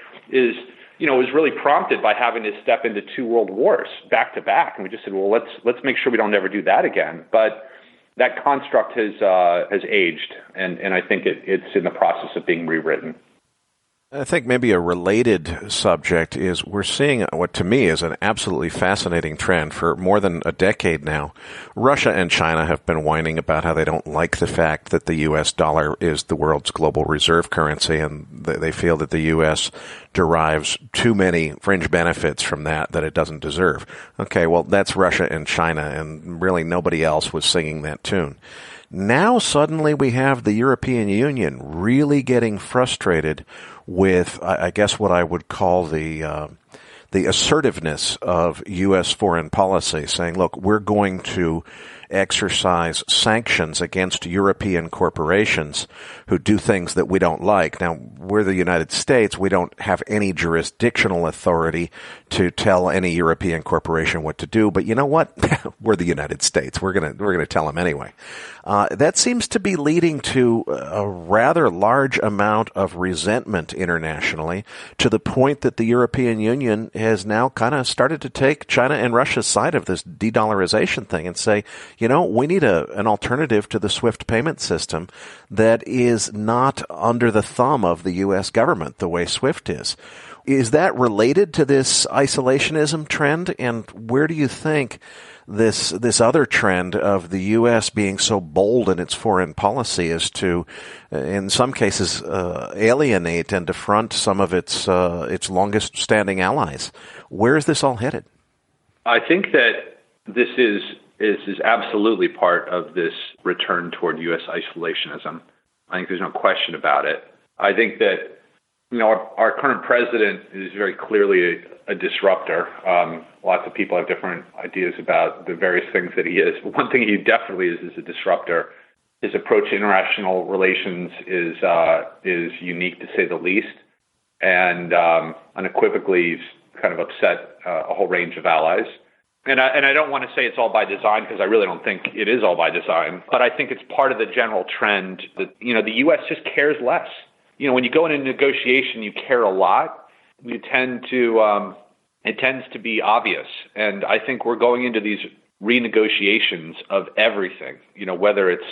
was really prompted by having to step into 2 world wars back to back. And we just said, well, let's make sure we don't ever do that again. But that construct has aged, and I think it's in the process of being rewritten. I think maybe a related subject is we're seeing what to me is an absolutely fascinating trend for more than a decade now. Russia and China have been whining about how they don't like the fact that the U.S. dollar is the world's global reserve currency, and they feel that the U.S. derives too many fringe benefits from that it doesn't deserve. Okay, well, that's Russia and China, and really nobody else was singing that tune. Now suddenly we have the European Union really getting frustrated with, I guess, what I would call the assertiveness of U.S. foreign policy, saying, look, we're going to exercise sanctions against European corporations who do things that we don't like. Now, we're the United States. We don't have any jurisdictional authority to tell any European corporation what to do. But you know what? We're the United States. We're gonna tell them anyway. That seems to be leading to a rather large amount of resentment internationally, to the point that the European Union has now kind of started to take China and Russia's side of this de-dollarization thing and say, you know, we need an alternative to the SWIFT payment system that is not under the thumb of the U.S. government the way SWIFT is. Is that related to this isolationism trend? And where do you think this other trend of the U.S. being so bold in its foreign policy is to, in some cases, alienate and defront some of its longest-standing allies? Where is this all headed? I think that this is absolutely part of this return toward U.S. isolationism. I think there's no question about it. I think that, you know, our current president is very clearly a disruptor. Lots of people have different ideas about the various things that he is. But one thing he definitely is a disruptor. His approach to international relations is unique, to say the least. And unequivocally, he's kind of upset a whole range of allies. And I don't want to say it's all by design, because I really don't think it is all by design. But I think it's part of the general trend that, you know, the U.S. just cares less. You know, when you go into negotiation, you care a lot. You tend to, it tends to be obvious. And I think we're going into these renegotiations of everything, you know, whether it's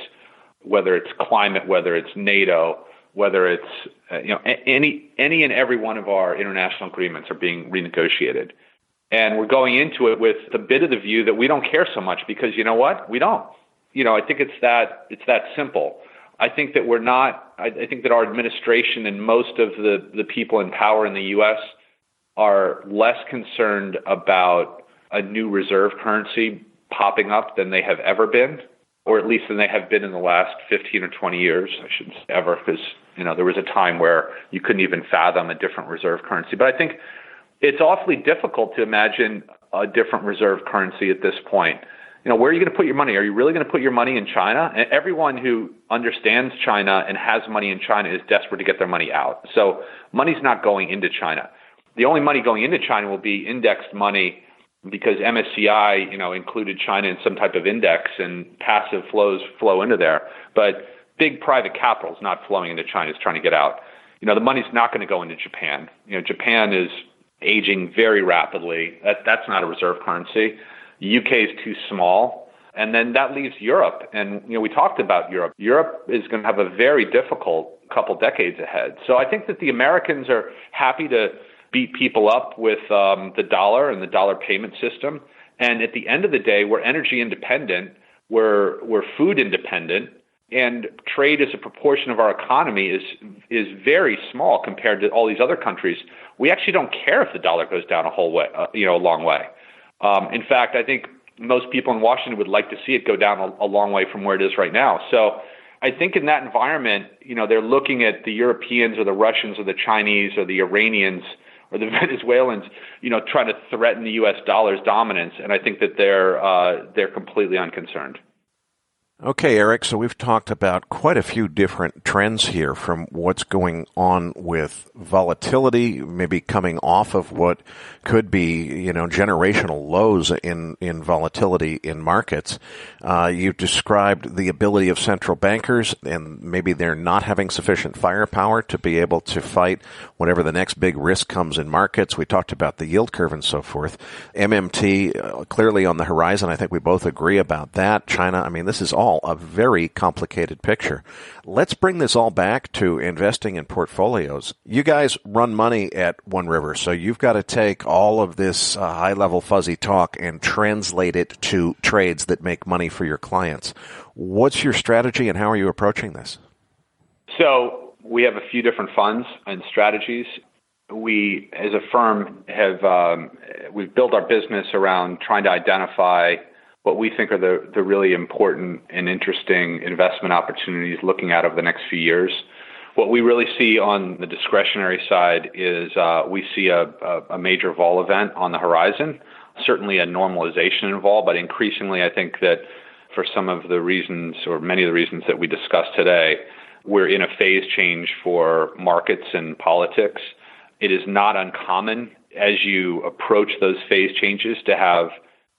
climate, whether it's NATO, whether it's, you know, any and every one of our international agreements are being renegotiated. And we're going into it with a bit of the view that we don't care so much because, you know what, we don't. You know, I think it's that simple. I think that we're not, I think that our administration and most of the people in power in the U.S. are less concerned about a new reserve currency popping up than they have ever been, or at least than they have been in the last 15 or 20 years. I shouldn't say ever, because, you know, there was a time where you couldn't even fathom a different reserve currency. But I think it's awfully difficult to imagine a different reserve currency at this point. You know, where are you going to put your money? Are you really going to put your money in China? And everyone who understands China and has money in China is desperate to get their money out. So money's not going into China. The only money going into China will be indexed money, because MSCI, you know, included China in some type of index, and passive flows flow into there. But big private capital is not flowing into China. It's trying to get out. You know, the money's not going to go into Japan. You know, Japan is aging very rapidly. That's not a reserve currency. The UK is too small. And then that leaves Europe. And, you know, we talked about Europe. Europe is going to have a very difficult couple decades ahead. So I think that the Americans are happy to beat people up with the dollar and the dollar payment system. And at the end of the day, we're energy independent, we're food independent, and trade as a proportion of our economy is very small compared to all these other countries. We actually don't care if the dollar goes down a long way. In fact, I think most people in Washington would like to see it go down a long way from where it is right now. So I think in that environment, you know, they're looking at the Europeans or the Russians or the Chinese or the Iranians or the Venezuelans, you know, trying to threaten the U.S. dollar's dominance. And I think that they're completely unconcerned. Okay, Eric, so we've talked about quite a few different trends here, from what's going on with volatility, maybe coming off of what could be, you know, generational lows in volatility in markets. You've described the ability of central bankers, and maybe they're not having sufficient firepower to be able to fight whatever the next big risk comes in markets. We talked about the yield curve and so forth. MMT clearly on the horizon. I think we both agree about that. China, I mean, this is all overall a very complicated picture. Let's bring this all back to investing in portfolios. You guys run money at One River, so you've got to take all of this high-level fuzzy talk and translate it to trades that make money for your clients. What's your strategy and how are you approaching this? So we have a few different funds and strategies. We, as a firm, we've built our business around trying to identify what we think are the really important and interesting investment opportunities looking out over the next few years. What we really see on the discretionary side is we see a major vol event on the horizon, certainly a normalization in vol, but increasingly I think that for some of the reasons or many of the reasons that we discussed today, we're in a phase change for markets and politics. It is not uncommon as you approach those phase changes to have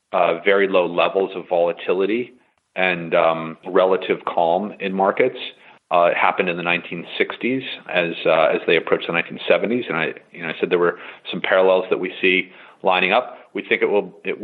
very low levels of volatility and relative calm in markets. It happened in the 1960s as they approached the 1970s, and I said there were some parallels that we see lining up. We think it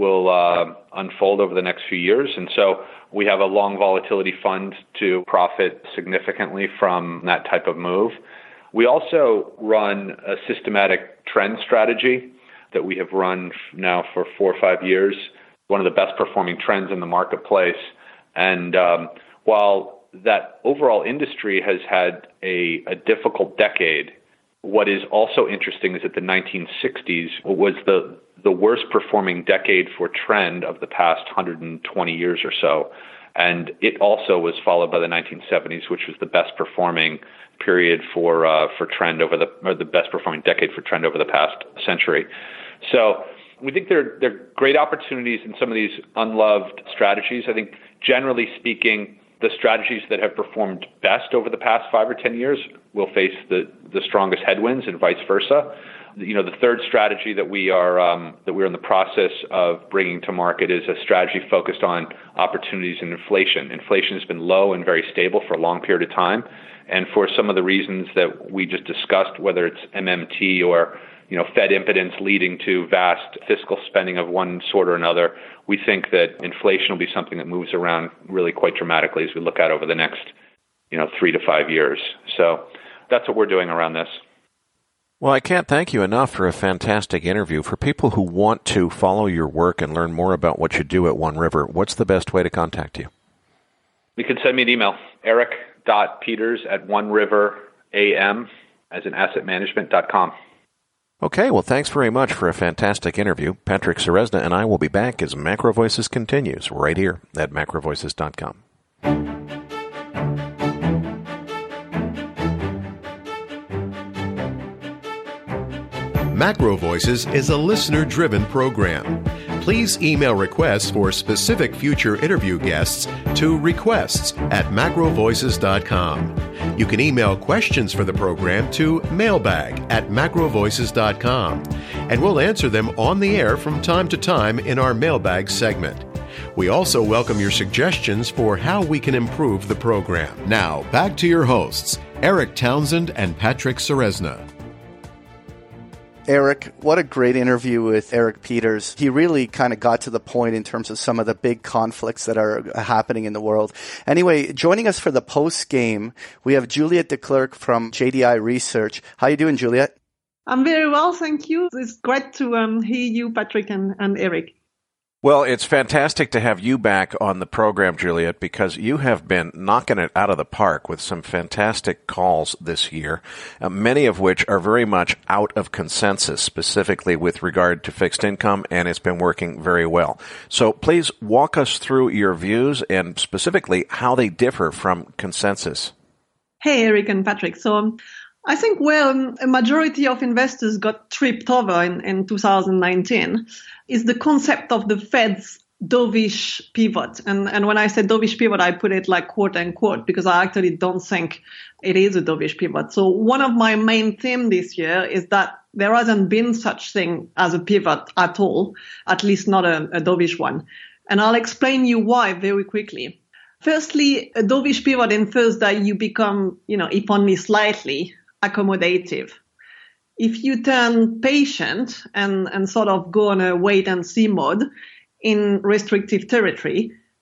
will unfold over the next few years, and so we have a long volatility fund to profit significantly from that type of move. We also run a systematic trend strategy that we have run now for 4 or 5 years, one of the best performing trends in the marketplace. And while that overall industry has had a difficult decade, what is also interesting is that the 1960s was the worst performing decade for trend of the past 120 years or so. And it also was followed by the 1970s, which was the best performing period for trend or the best performing decade for trend over the past century. So we think there are great opportunities in some of these unloved strategies. I think generally speaking, the strategies that have performed best over the past 5 or 10 years will face the strongest headwinds and vice versa. The third strategy that we are in the process of bringing to market is a strategy focused on opportunities in inflation. Inflation has been low and very stable for a long period of time, and for some of the reasons that we just discussed, whether it's MMT or Fed impotence leading to vast fiscal spending of one sort or another, we think that inflation will be something that moves around really quite dramatically as we look out over the next 3 to 5 years. So that's what we're doing around this. Well, I can't thank you enough for a fantastic interview. For people who want to follow your work and learn more about what you do at One River, what's the best way to contact you? You can send me an email, eric.peters@oneriveram, as in assetmanagement.com. Okay, well, thanks very much for a fantastic interview. Patrick Ceresna and I will be back as Macro Voices continues right here at macrovoices.com. Macro Voices is a listener-driven program. Please email requests for specific future interview guests to requests@macrovoices.com. You can email questions for the program to mailbag@macrovoices.com, and we'll answer them on the air from time to time in our mailbag segment. We also welcome your suggestions for how we can improve the program. Now, back to your hosts, Eric Townsend and Patrick Ceresna. Eric, what a great interview with Eric Peters. He really kind of got to the point in terms of some of the big conflicts that are happening in the world. Anyway, joining us for the post game, we have Juliette Declercq from JDI Research. How you doing, Juliette? I'm very well, thank you. It's great to hear you, Patrick and Eric. Well, it's fantastic to have you back on the program, Juliette, because you have been knocking it out of the park with some fantastic calls this year, many of which are very much out of consensus, specifically with regard to fixed income, and it's been working very well. So please walk us through your views and specifically how they differ from consensus. Hey, Eric and Patrick. So I think where a majority of investors got tripped over in 2019 is the concept of the Fed's dovish pivot. And when I say dovish pivot, I put it like quote unquote, because I actually don't think it is a dovish pivot. So one of my main themes this year is that there hasn't been such thing as a pivot at all, at least not a dovish one. And I'll explain you why very quickly. Firstly, a dovish pivot infers that you become, if only slightly, accommodative. If you turn patient and sort of go on a wait and see mode in restrictive territory,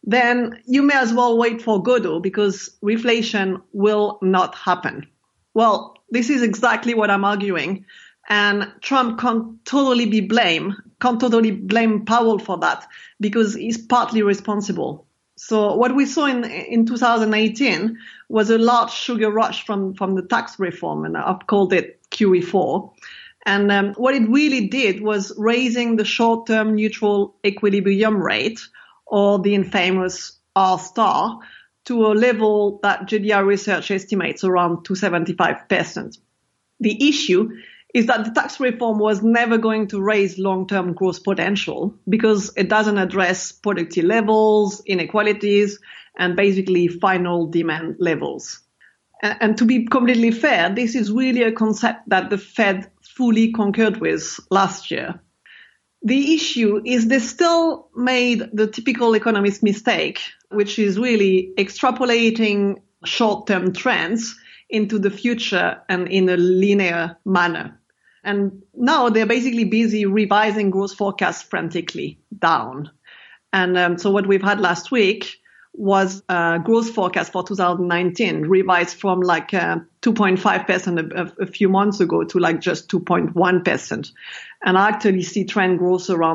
then you may as well wait for Godot because reflation will not happen. Well, this is exactly what I'm arguing. And Trump can't totally blame Powell for that because he's partly responsible. So what we saw in 2018 was a large sugar rush from the tax reform, and I've called it QE4. And what it really did was raising the short-term neutral equilibrium rate, or the infamous R star, to a level that JDR Research estimates around 275%. The issue is that the tax reform was never going to raise long-term growth potential because it doesn't address productivity levels, inequalities, and basically final demand levels. And to be completely fair, this is really a concept that the Fed fully concurred with last year. The issue is they still made the typical economist mistake, which is really extrapolating short-term trends into the future and in a linear manner. And now they're basically busy revising growth forecasts frantically down. And so what we've had last week was a growth forecast for 2019 revised from like 2.5% a few months ago to like just 2.1%. And I actually see trend growth around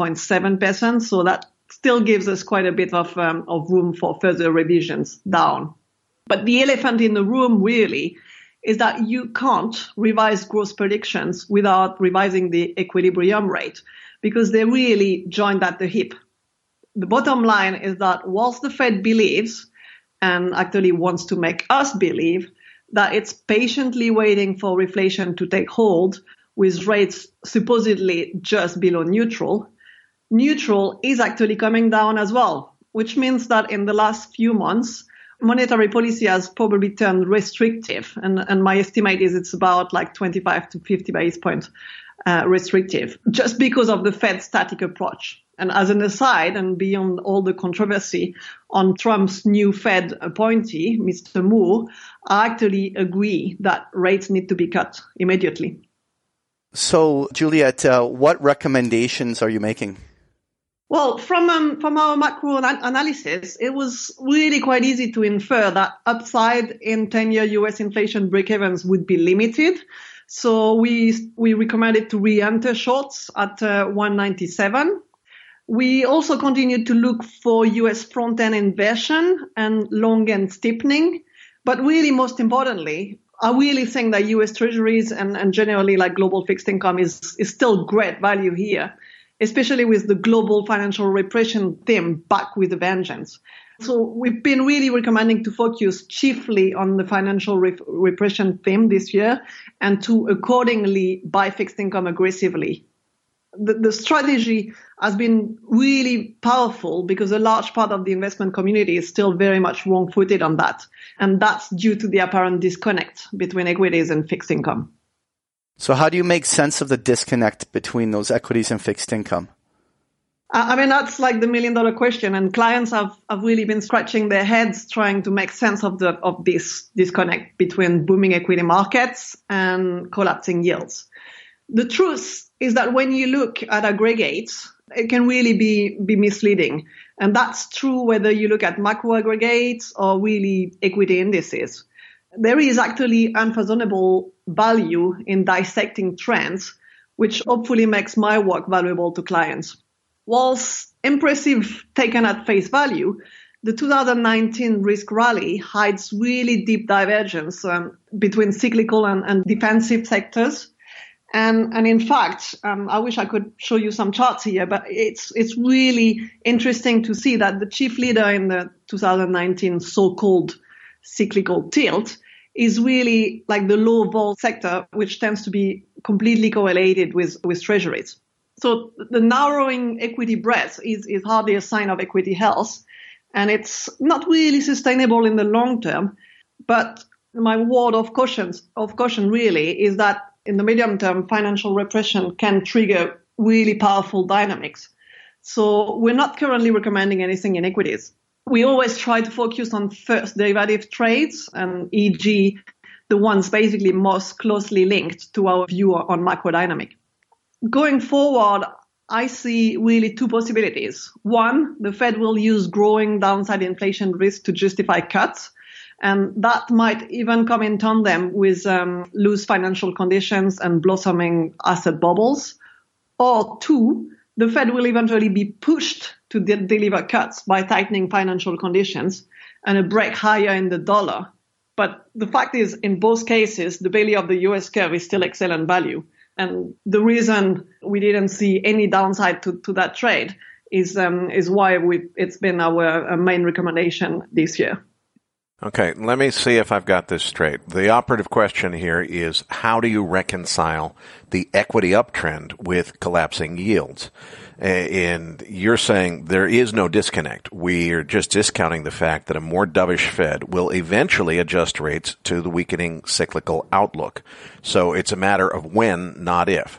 1.7%. So that still gives us quite a bit of room for further revisions down. But the elephant in the room really is that you can't revise growth predictions without revising the equilibrium rate because they really joined at the hip. The bottom line is that whilst the Fed believes, and actually wants to make us believe, that it's patiently waiting for reflation to take hold with rates supposedly just below neutral, neutral is actually coming down as well, which means that in the last few months, monetary policy has probably turned restrictive. And my estimate is it's about like 25 to 50 basis points restrictive, just because of the Fed's static approach. And as an aside, and beyond all the controversy on Trump's new Fed appointee, Mr. Moore, I actually agree that rates need to be cut immediately. So, Juliet, what recommendations are you making? Well, from our macro analysis, it was really quite easy to infer that upside in 10-year US inflation break-evens would be limited. So we recommended to re-enter shorts at 197. We also continued to look for US front-end inversion and long-end steepening. But really, most importantly, I really think that US treasuries and generally like global fixed income is still great value here, especially with the global financial repression theme back with a vengeance. So we've been really recommending to focus chiefly on the financial repression theme this year and to accordingly buy fixed income aggressively. The strategy has been really powerful because a large part of the investment community is still very much wrong-footed on that. And that's due to the apparent disconnect between equities and fixed income. So how do you make sense of the disconnect between those equities and fixed income? I mean, that's like the $1 million question. And clients have really been scratching their heads trying to make sense of this disconnect between booming equity markets and collapsing yields. The truth is that when you look at aggregates, it can really be misleading. And that's true whether you look at macro aggregates or really equity indices. There is actually unfathomable value in dissecting trends, which hopefully makes my work valuable to clients. Whilst impressive taken at face value, the 2019 risk rally hides really deep divergence between cyclical and defensive sectors. And in fact, I wish I could show you some charts here, but it's really interesting to see that the chief leader in the 2019 so-called cyclical tilt is really like the low vol sector, which tends to be completely correlated with treasuries. So the narrowing equity breadth is hardly a sign of equity health, and it's not really sustainable in the long term. But my word of caution really is that in the medium term, financial repression can trigger really powerful dynamics. So we're not currently recommending anything in equities. We always try to focus on first derivative trades, and e.g. the ones basically most closely linked to our view on macrodynamic. Going forward, I see really two possibilities. One, the Fed will use growing downside inflation risk to justify cuts. And that might even come in tandem with loose financial conditions and blossoming asset bubbles. Or two, the Fed will eventually be pushed to deliver cuts by tightening financial conditions and a break higher in the dollar. But the fact is, in both cases, the belly of the US curve is still excellent value. And the reason we didn't see any downside to that trade is why it's been our main recommendation this year. Okay, let me see if I've got this straight. The operative question here is, how do you reconcile the equity uptrend with collapsing yields? And you're saying there is no disconnect. We are just discounting the fact that a more dovish Fed will eventually adjust rates to the weakening cyclical outlook. So it's a matter of when, not if.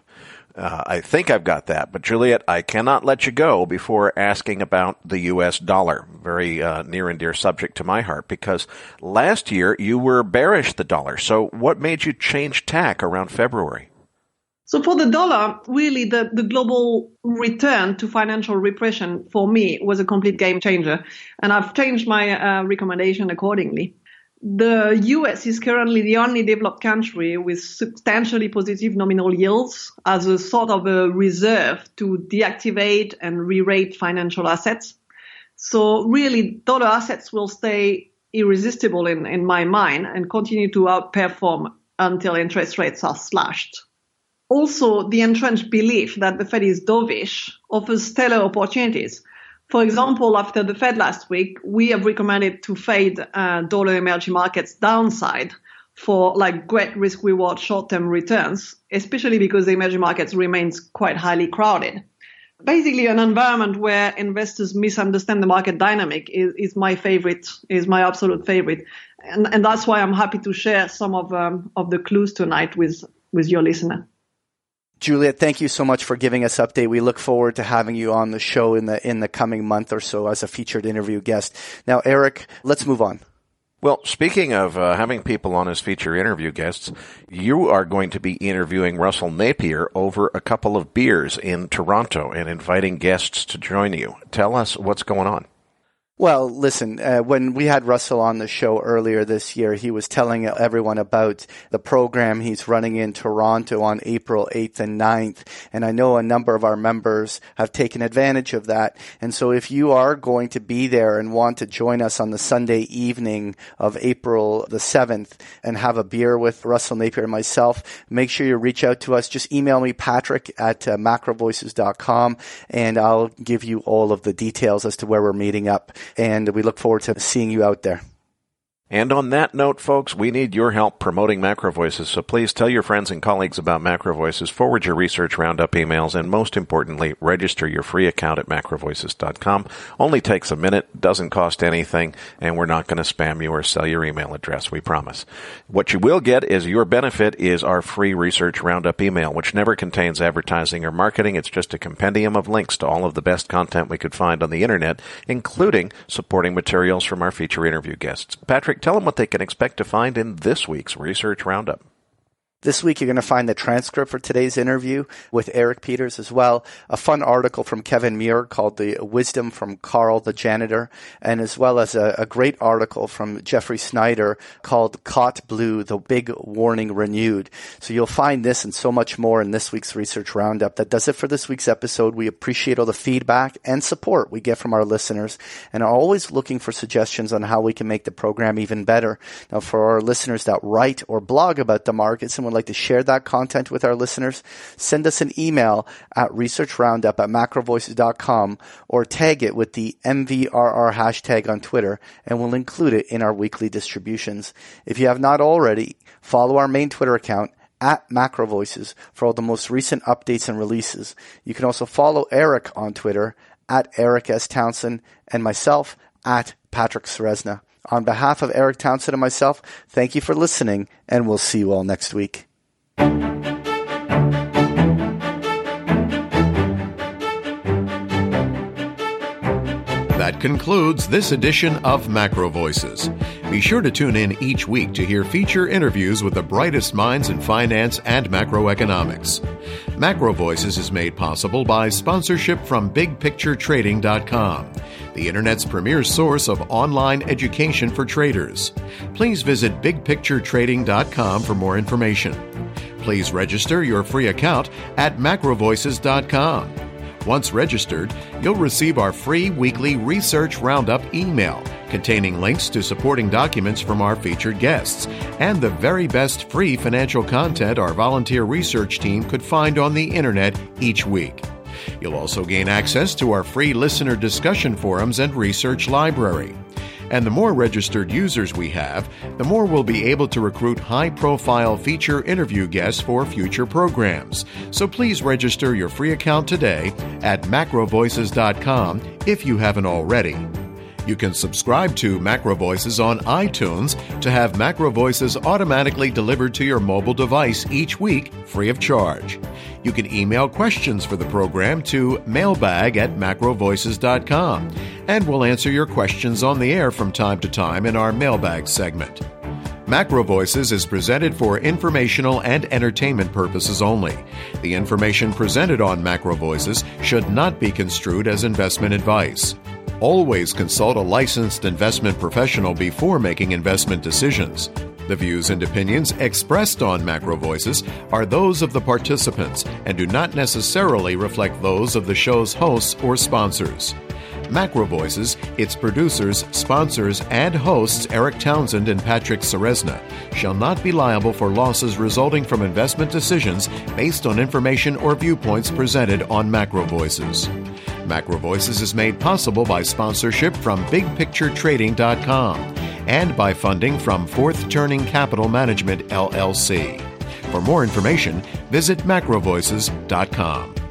I think I've got that. But Juliet, I cannot let you go before asking about the U.S. dollar. Very near and dear subject to my heart, because last year you were bearish the dollar. So what made you change tack around February? So for the dollar, really the global return to financial repression for me was a complete game changer. And I've changed my recommendation accordingly. The US is currently the only developed country with substantially positive nominal yields as a sort of a reserve to deactivate and re-rate financial assets. So really, dollar assets will stay irresistible in my mind and continue to outperform until interest rates are slashed. Also, the entrenched belief that the Fed is dovish offers stellar opportunities. For example, after the Fed last week, we have recommended to fade dollar emerging markets downside for like great risk reward short-term returns, especially because the emerging markets remains quite highly crowded. Basically, an environment where investors misunderstand the market dynamic is my favorite, is my absolute favorite. And that's why I'm happy to share some of the clues tonight with your listener. Juliet, thank you so much for giving us update. We look forward to having you on the show in the coming month or so as a featured interview guest. Now, Eric, let's move on. Well, speaking of having people on as feature interview guests, you are going to be interviewing Russell Napier over a couple of beers in Toronto and inviting guests to join you. Tell us what's going on. Well, listen, when we had Russell on the show earlier this year, he was telling everyone about the program he's running in Toronto on April 8th and 9th. And I know a number of our members have taken advantage of that. And so if you are going to be there and want to join us on the Sunday evening of April the 7th and have a beer with Russell Napier and myself, make sure you reach out to us. Just email me, Patrick at macrovoices.com, and I'll give you all of the details as to where we're meeting up. And we look forward to seeing you out there. And on that note, folks, we need your help promoting Macro Voices, so please tell your friends and colleagues about Macro Voices, forward your research roundup emails, and most importantly, register your free account at macrovoices.com. Only takes a minute, doesn't cost anything, and we're not going to spam you or sell your email address, we promise. What you will get as your benefit is our free research roundup email, which never contains advertising or marketing. It's just a compendium of links to all of the best content we could find on the internet, including supporting materials from our feature interview guests. Patrick, tell them what they can expect to find in this week's Research Roundup. This week, you're going to find the transcript for today's interview with Eric Peters as well, a fun article from Kevin Muir called The Wisdom from Carl the Janitor, and as well as a great article from Jeffrey Snyder called Caught Blue, The Big Warning Renewed. So you'll find this and so much more in this week's Research Roundup. That does it for this week's episode. We appreciate all the feedback and support we get from our listeners and are always looking for suggestions on how we can make the program even better. Now, for our listeners that write or blog about the markets and would like to share that content with our listeners, send us an email at researchroundup@macrovoices.com or tag it with the MVRR hashtag on Twitter, and we'll include it in our weekly distributions. If you have not already, follow our main Twitter account at MacroVoices for all the most recent updates and releases. You can also follow Eric on Twitter at Eric S. Townsend and myself at Patrick Ceresna. On behalf of Eric Townsend and myself, thank you for listening, and we'll see you all next week. That concludes this edition of Macro Voices. Be sure to tune in each week to hear feature interviews with the brightest minds in finance and macroeconomics. Macro Voices is made possible by sponsorship from BigPictureTrading.com, the Internet's premier source of online education for traders. Please visit BigPictureTrading.com for more information. Please register your free account at MacroVoices.com. Once registered, you'll receive our free weekly Research Roundup email containing links to supporting documents from our featured guests and the very best free financial content our volunteer research team could find on the Internet each week. You'll also gain access to our free listener discussion forums and research library. And the more registered users we have, the more we'll be able to recruit high-profile feature interview guests for future programs. So please register your free account today at macrovoices.com if you haven't already. You can subscribe to Macro Voices on iTunes to have Macro Voices automatically delivered to your mobile device each week free of charge. You can email questions for the program to mailbag@macrovoices.com, and we'll answer your questions on the air from time to time in our mailbag segment. Macro Voices is presented for informational and entertainment purposes only. The information presented on Macro Voices should not be construed as investment advice. Always consult a licensed investment professional before making investment decisions. The views and opinions expressed on Macro Voices are those of the participants and do not necessarily reflect those of the show's hosts or sponsors. Macro Voices, its producers, sponsors, and hosts Eric Townsend and Patrick Ceresna shall not be liable for losses resulting from investment decisions based on information or viewpoints presented on Macro Voices. Macro Voices is made possible by sponsorship from BigPictureTrading.com and by funding from Fourth Turning Capital Management, LLC. For more information, visit macrovoices.com.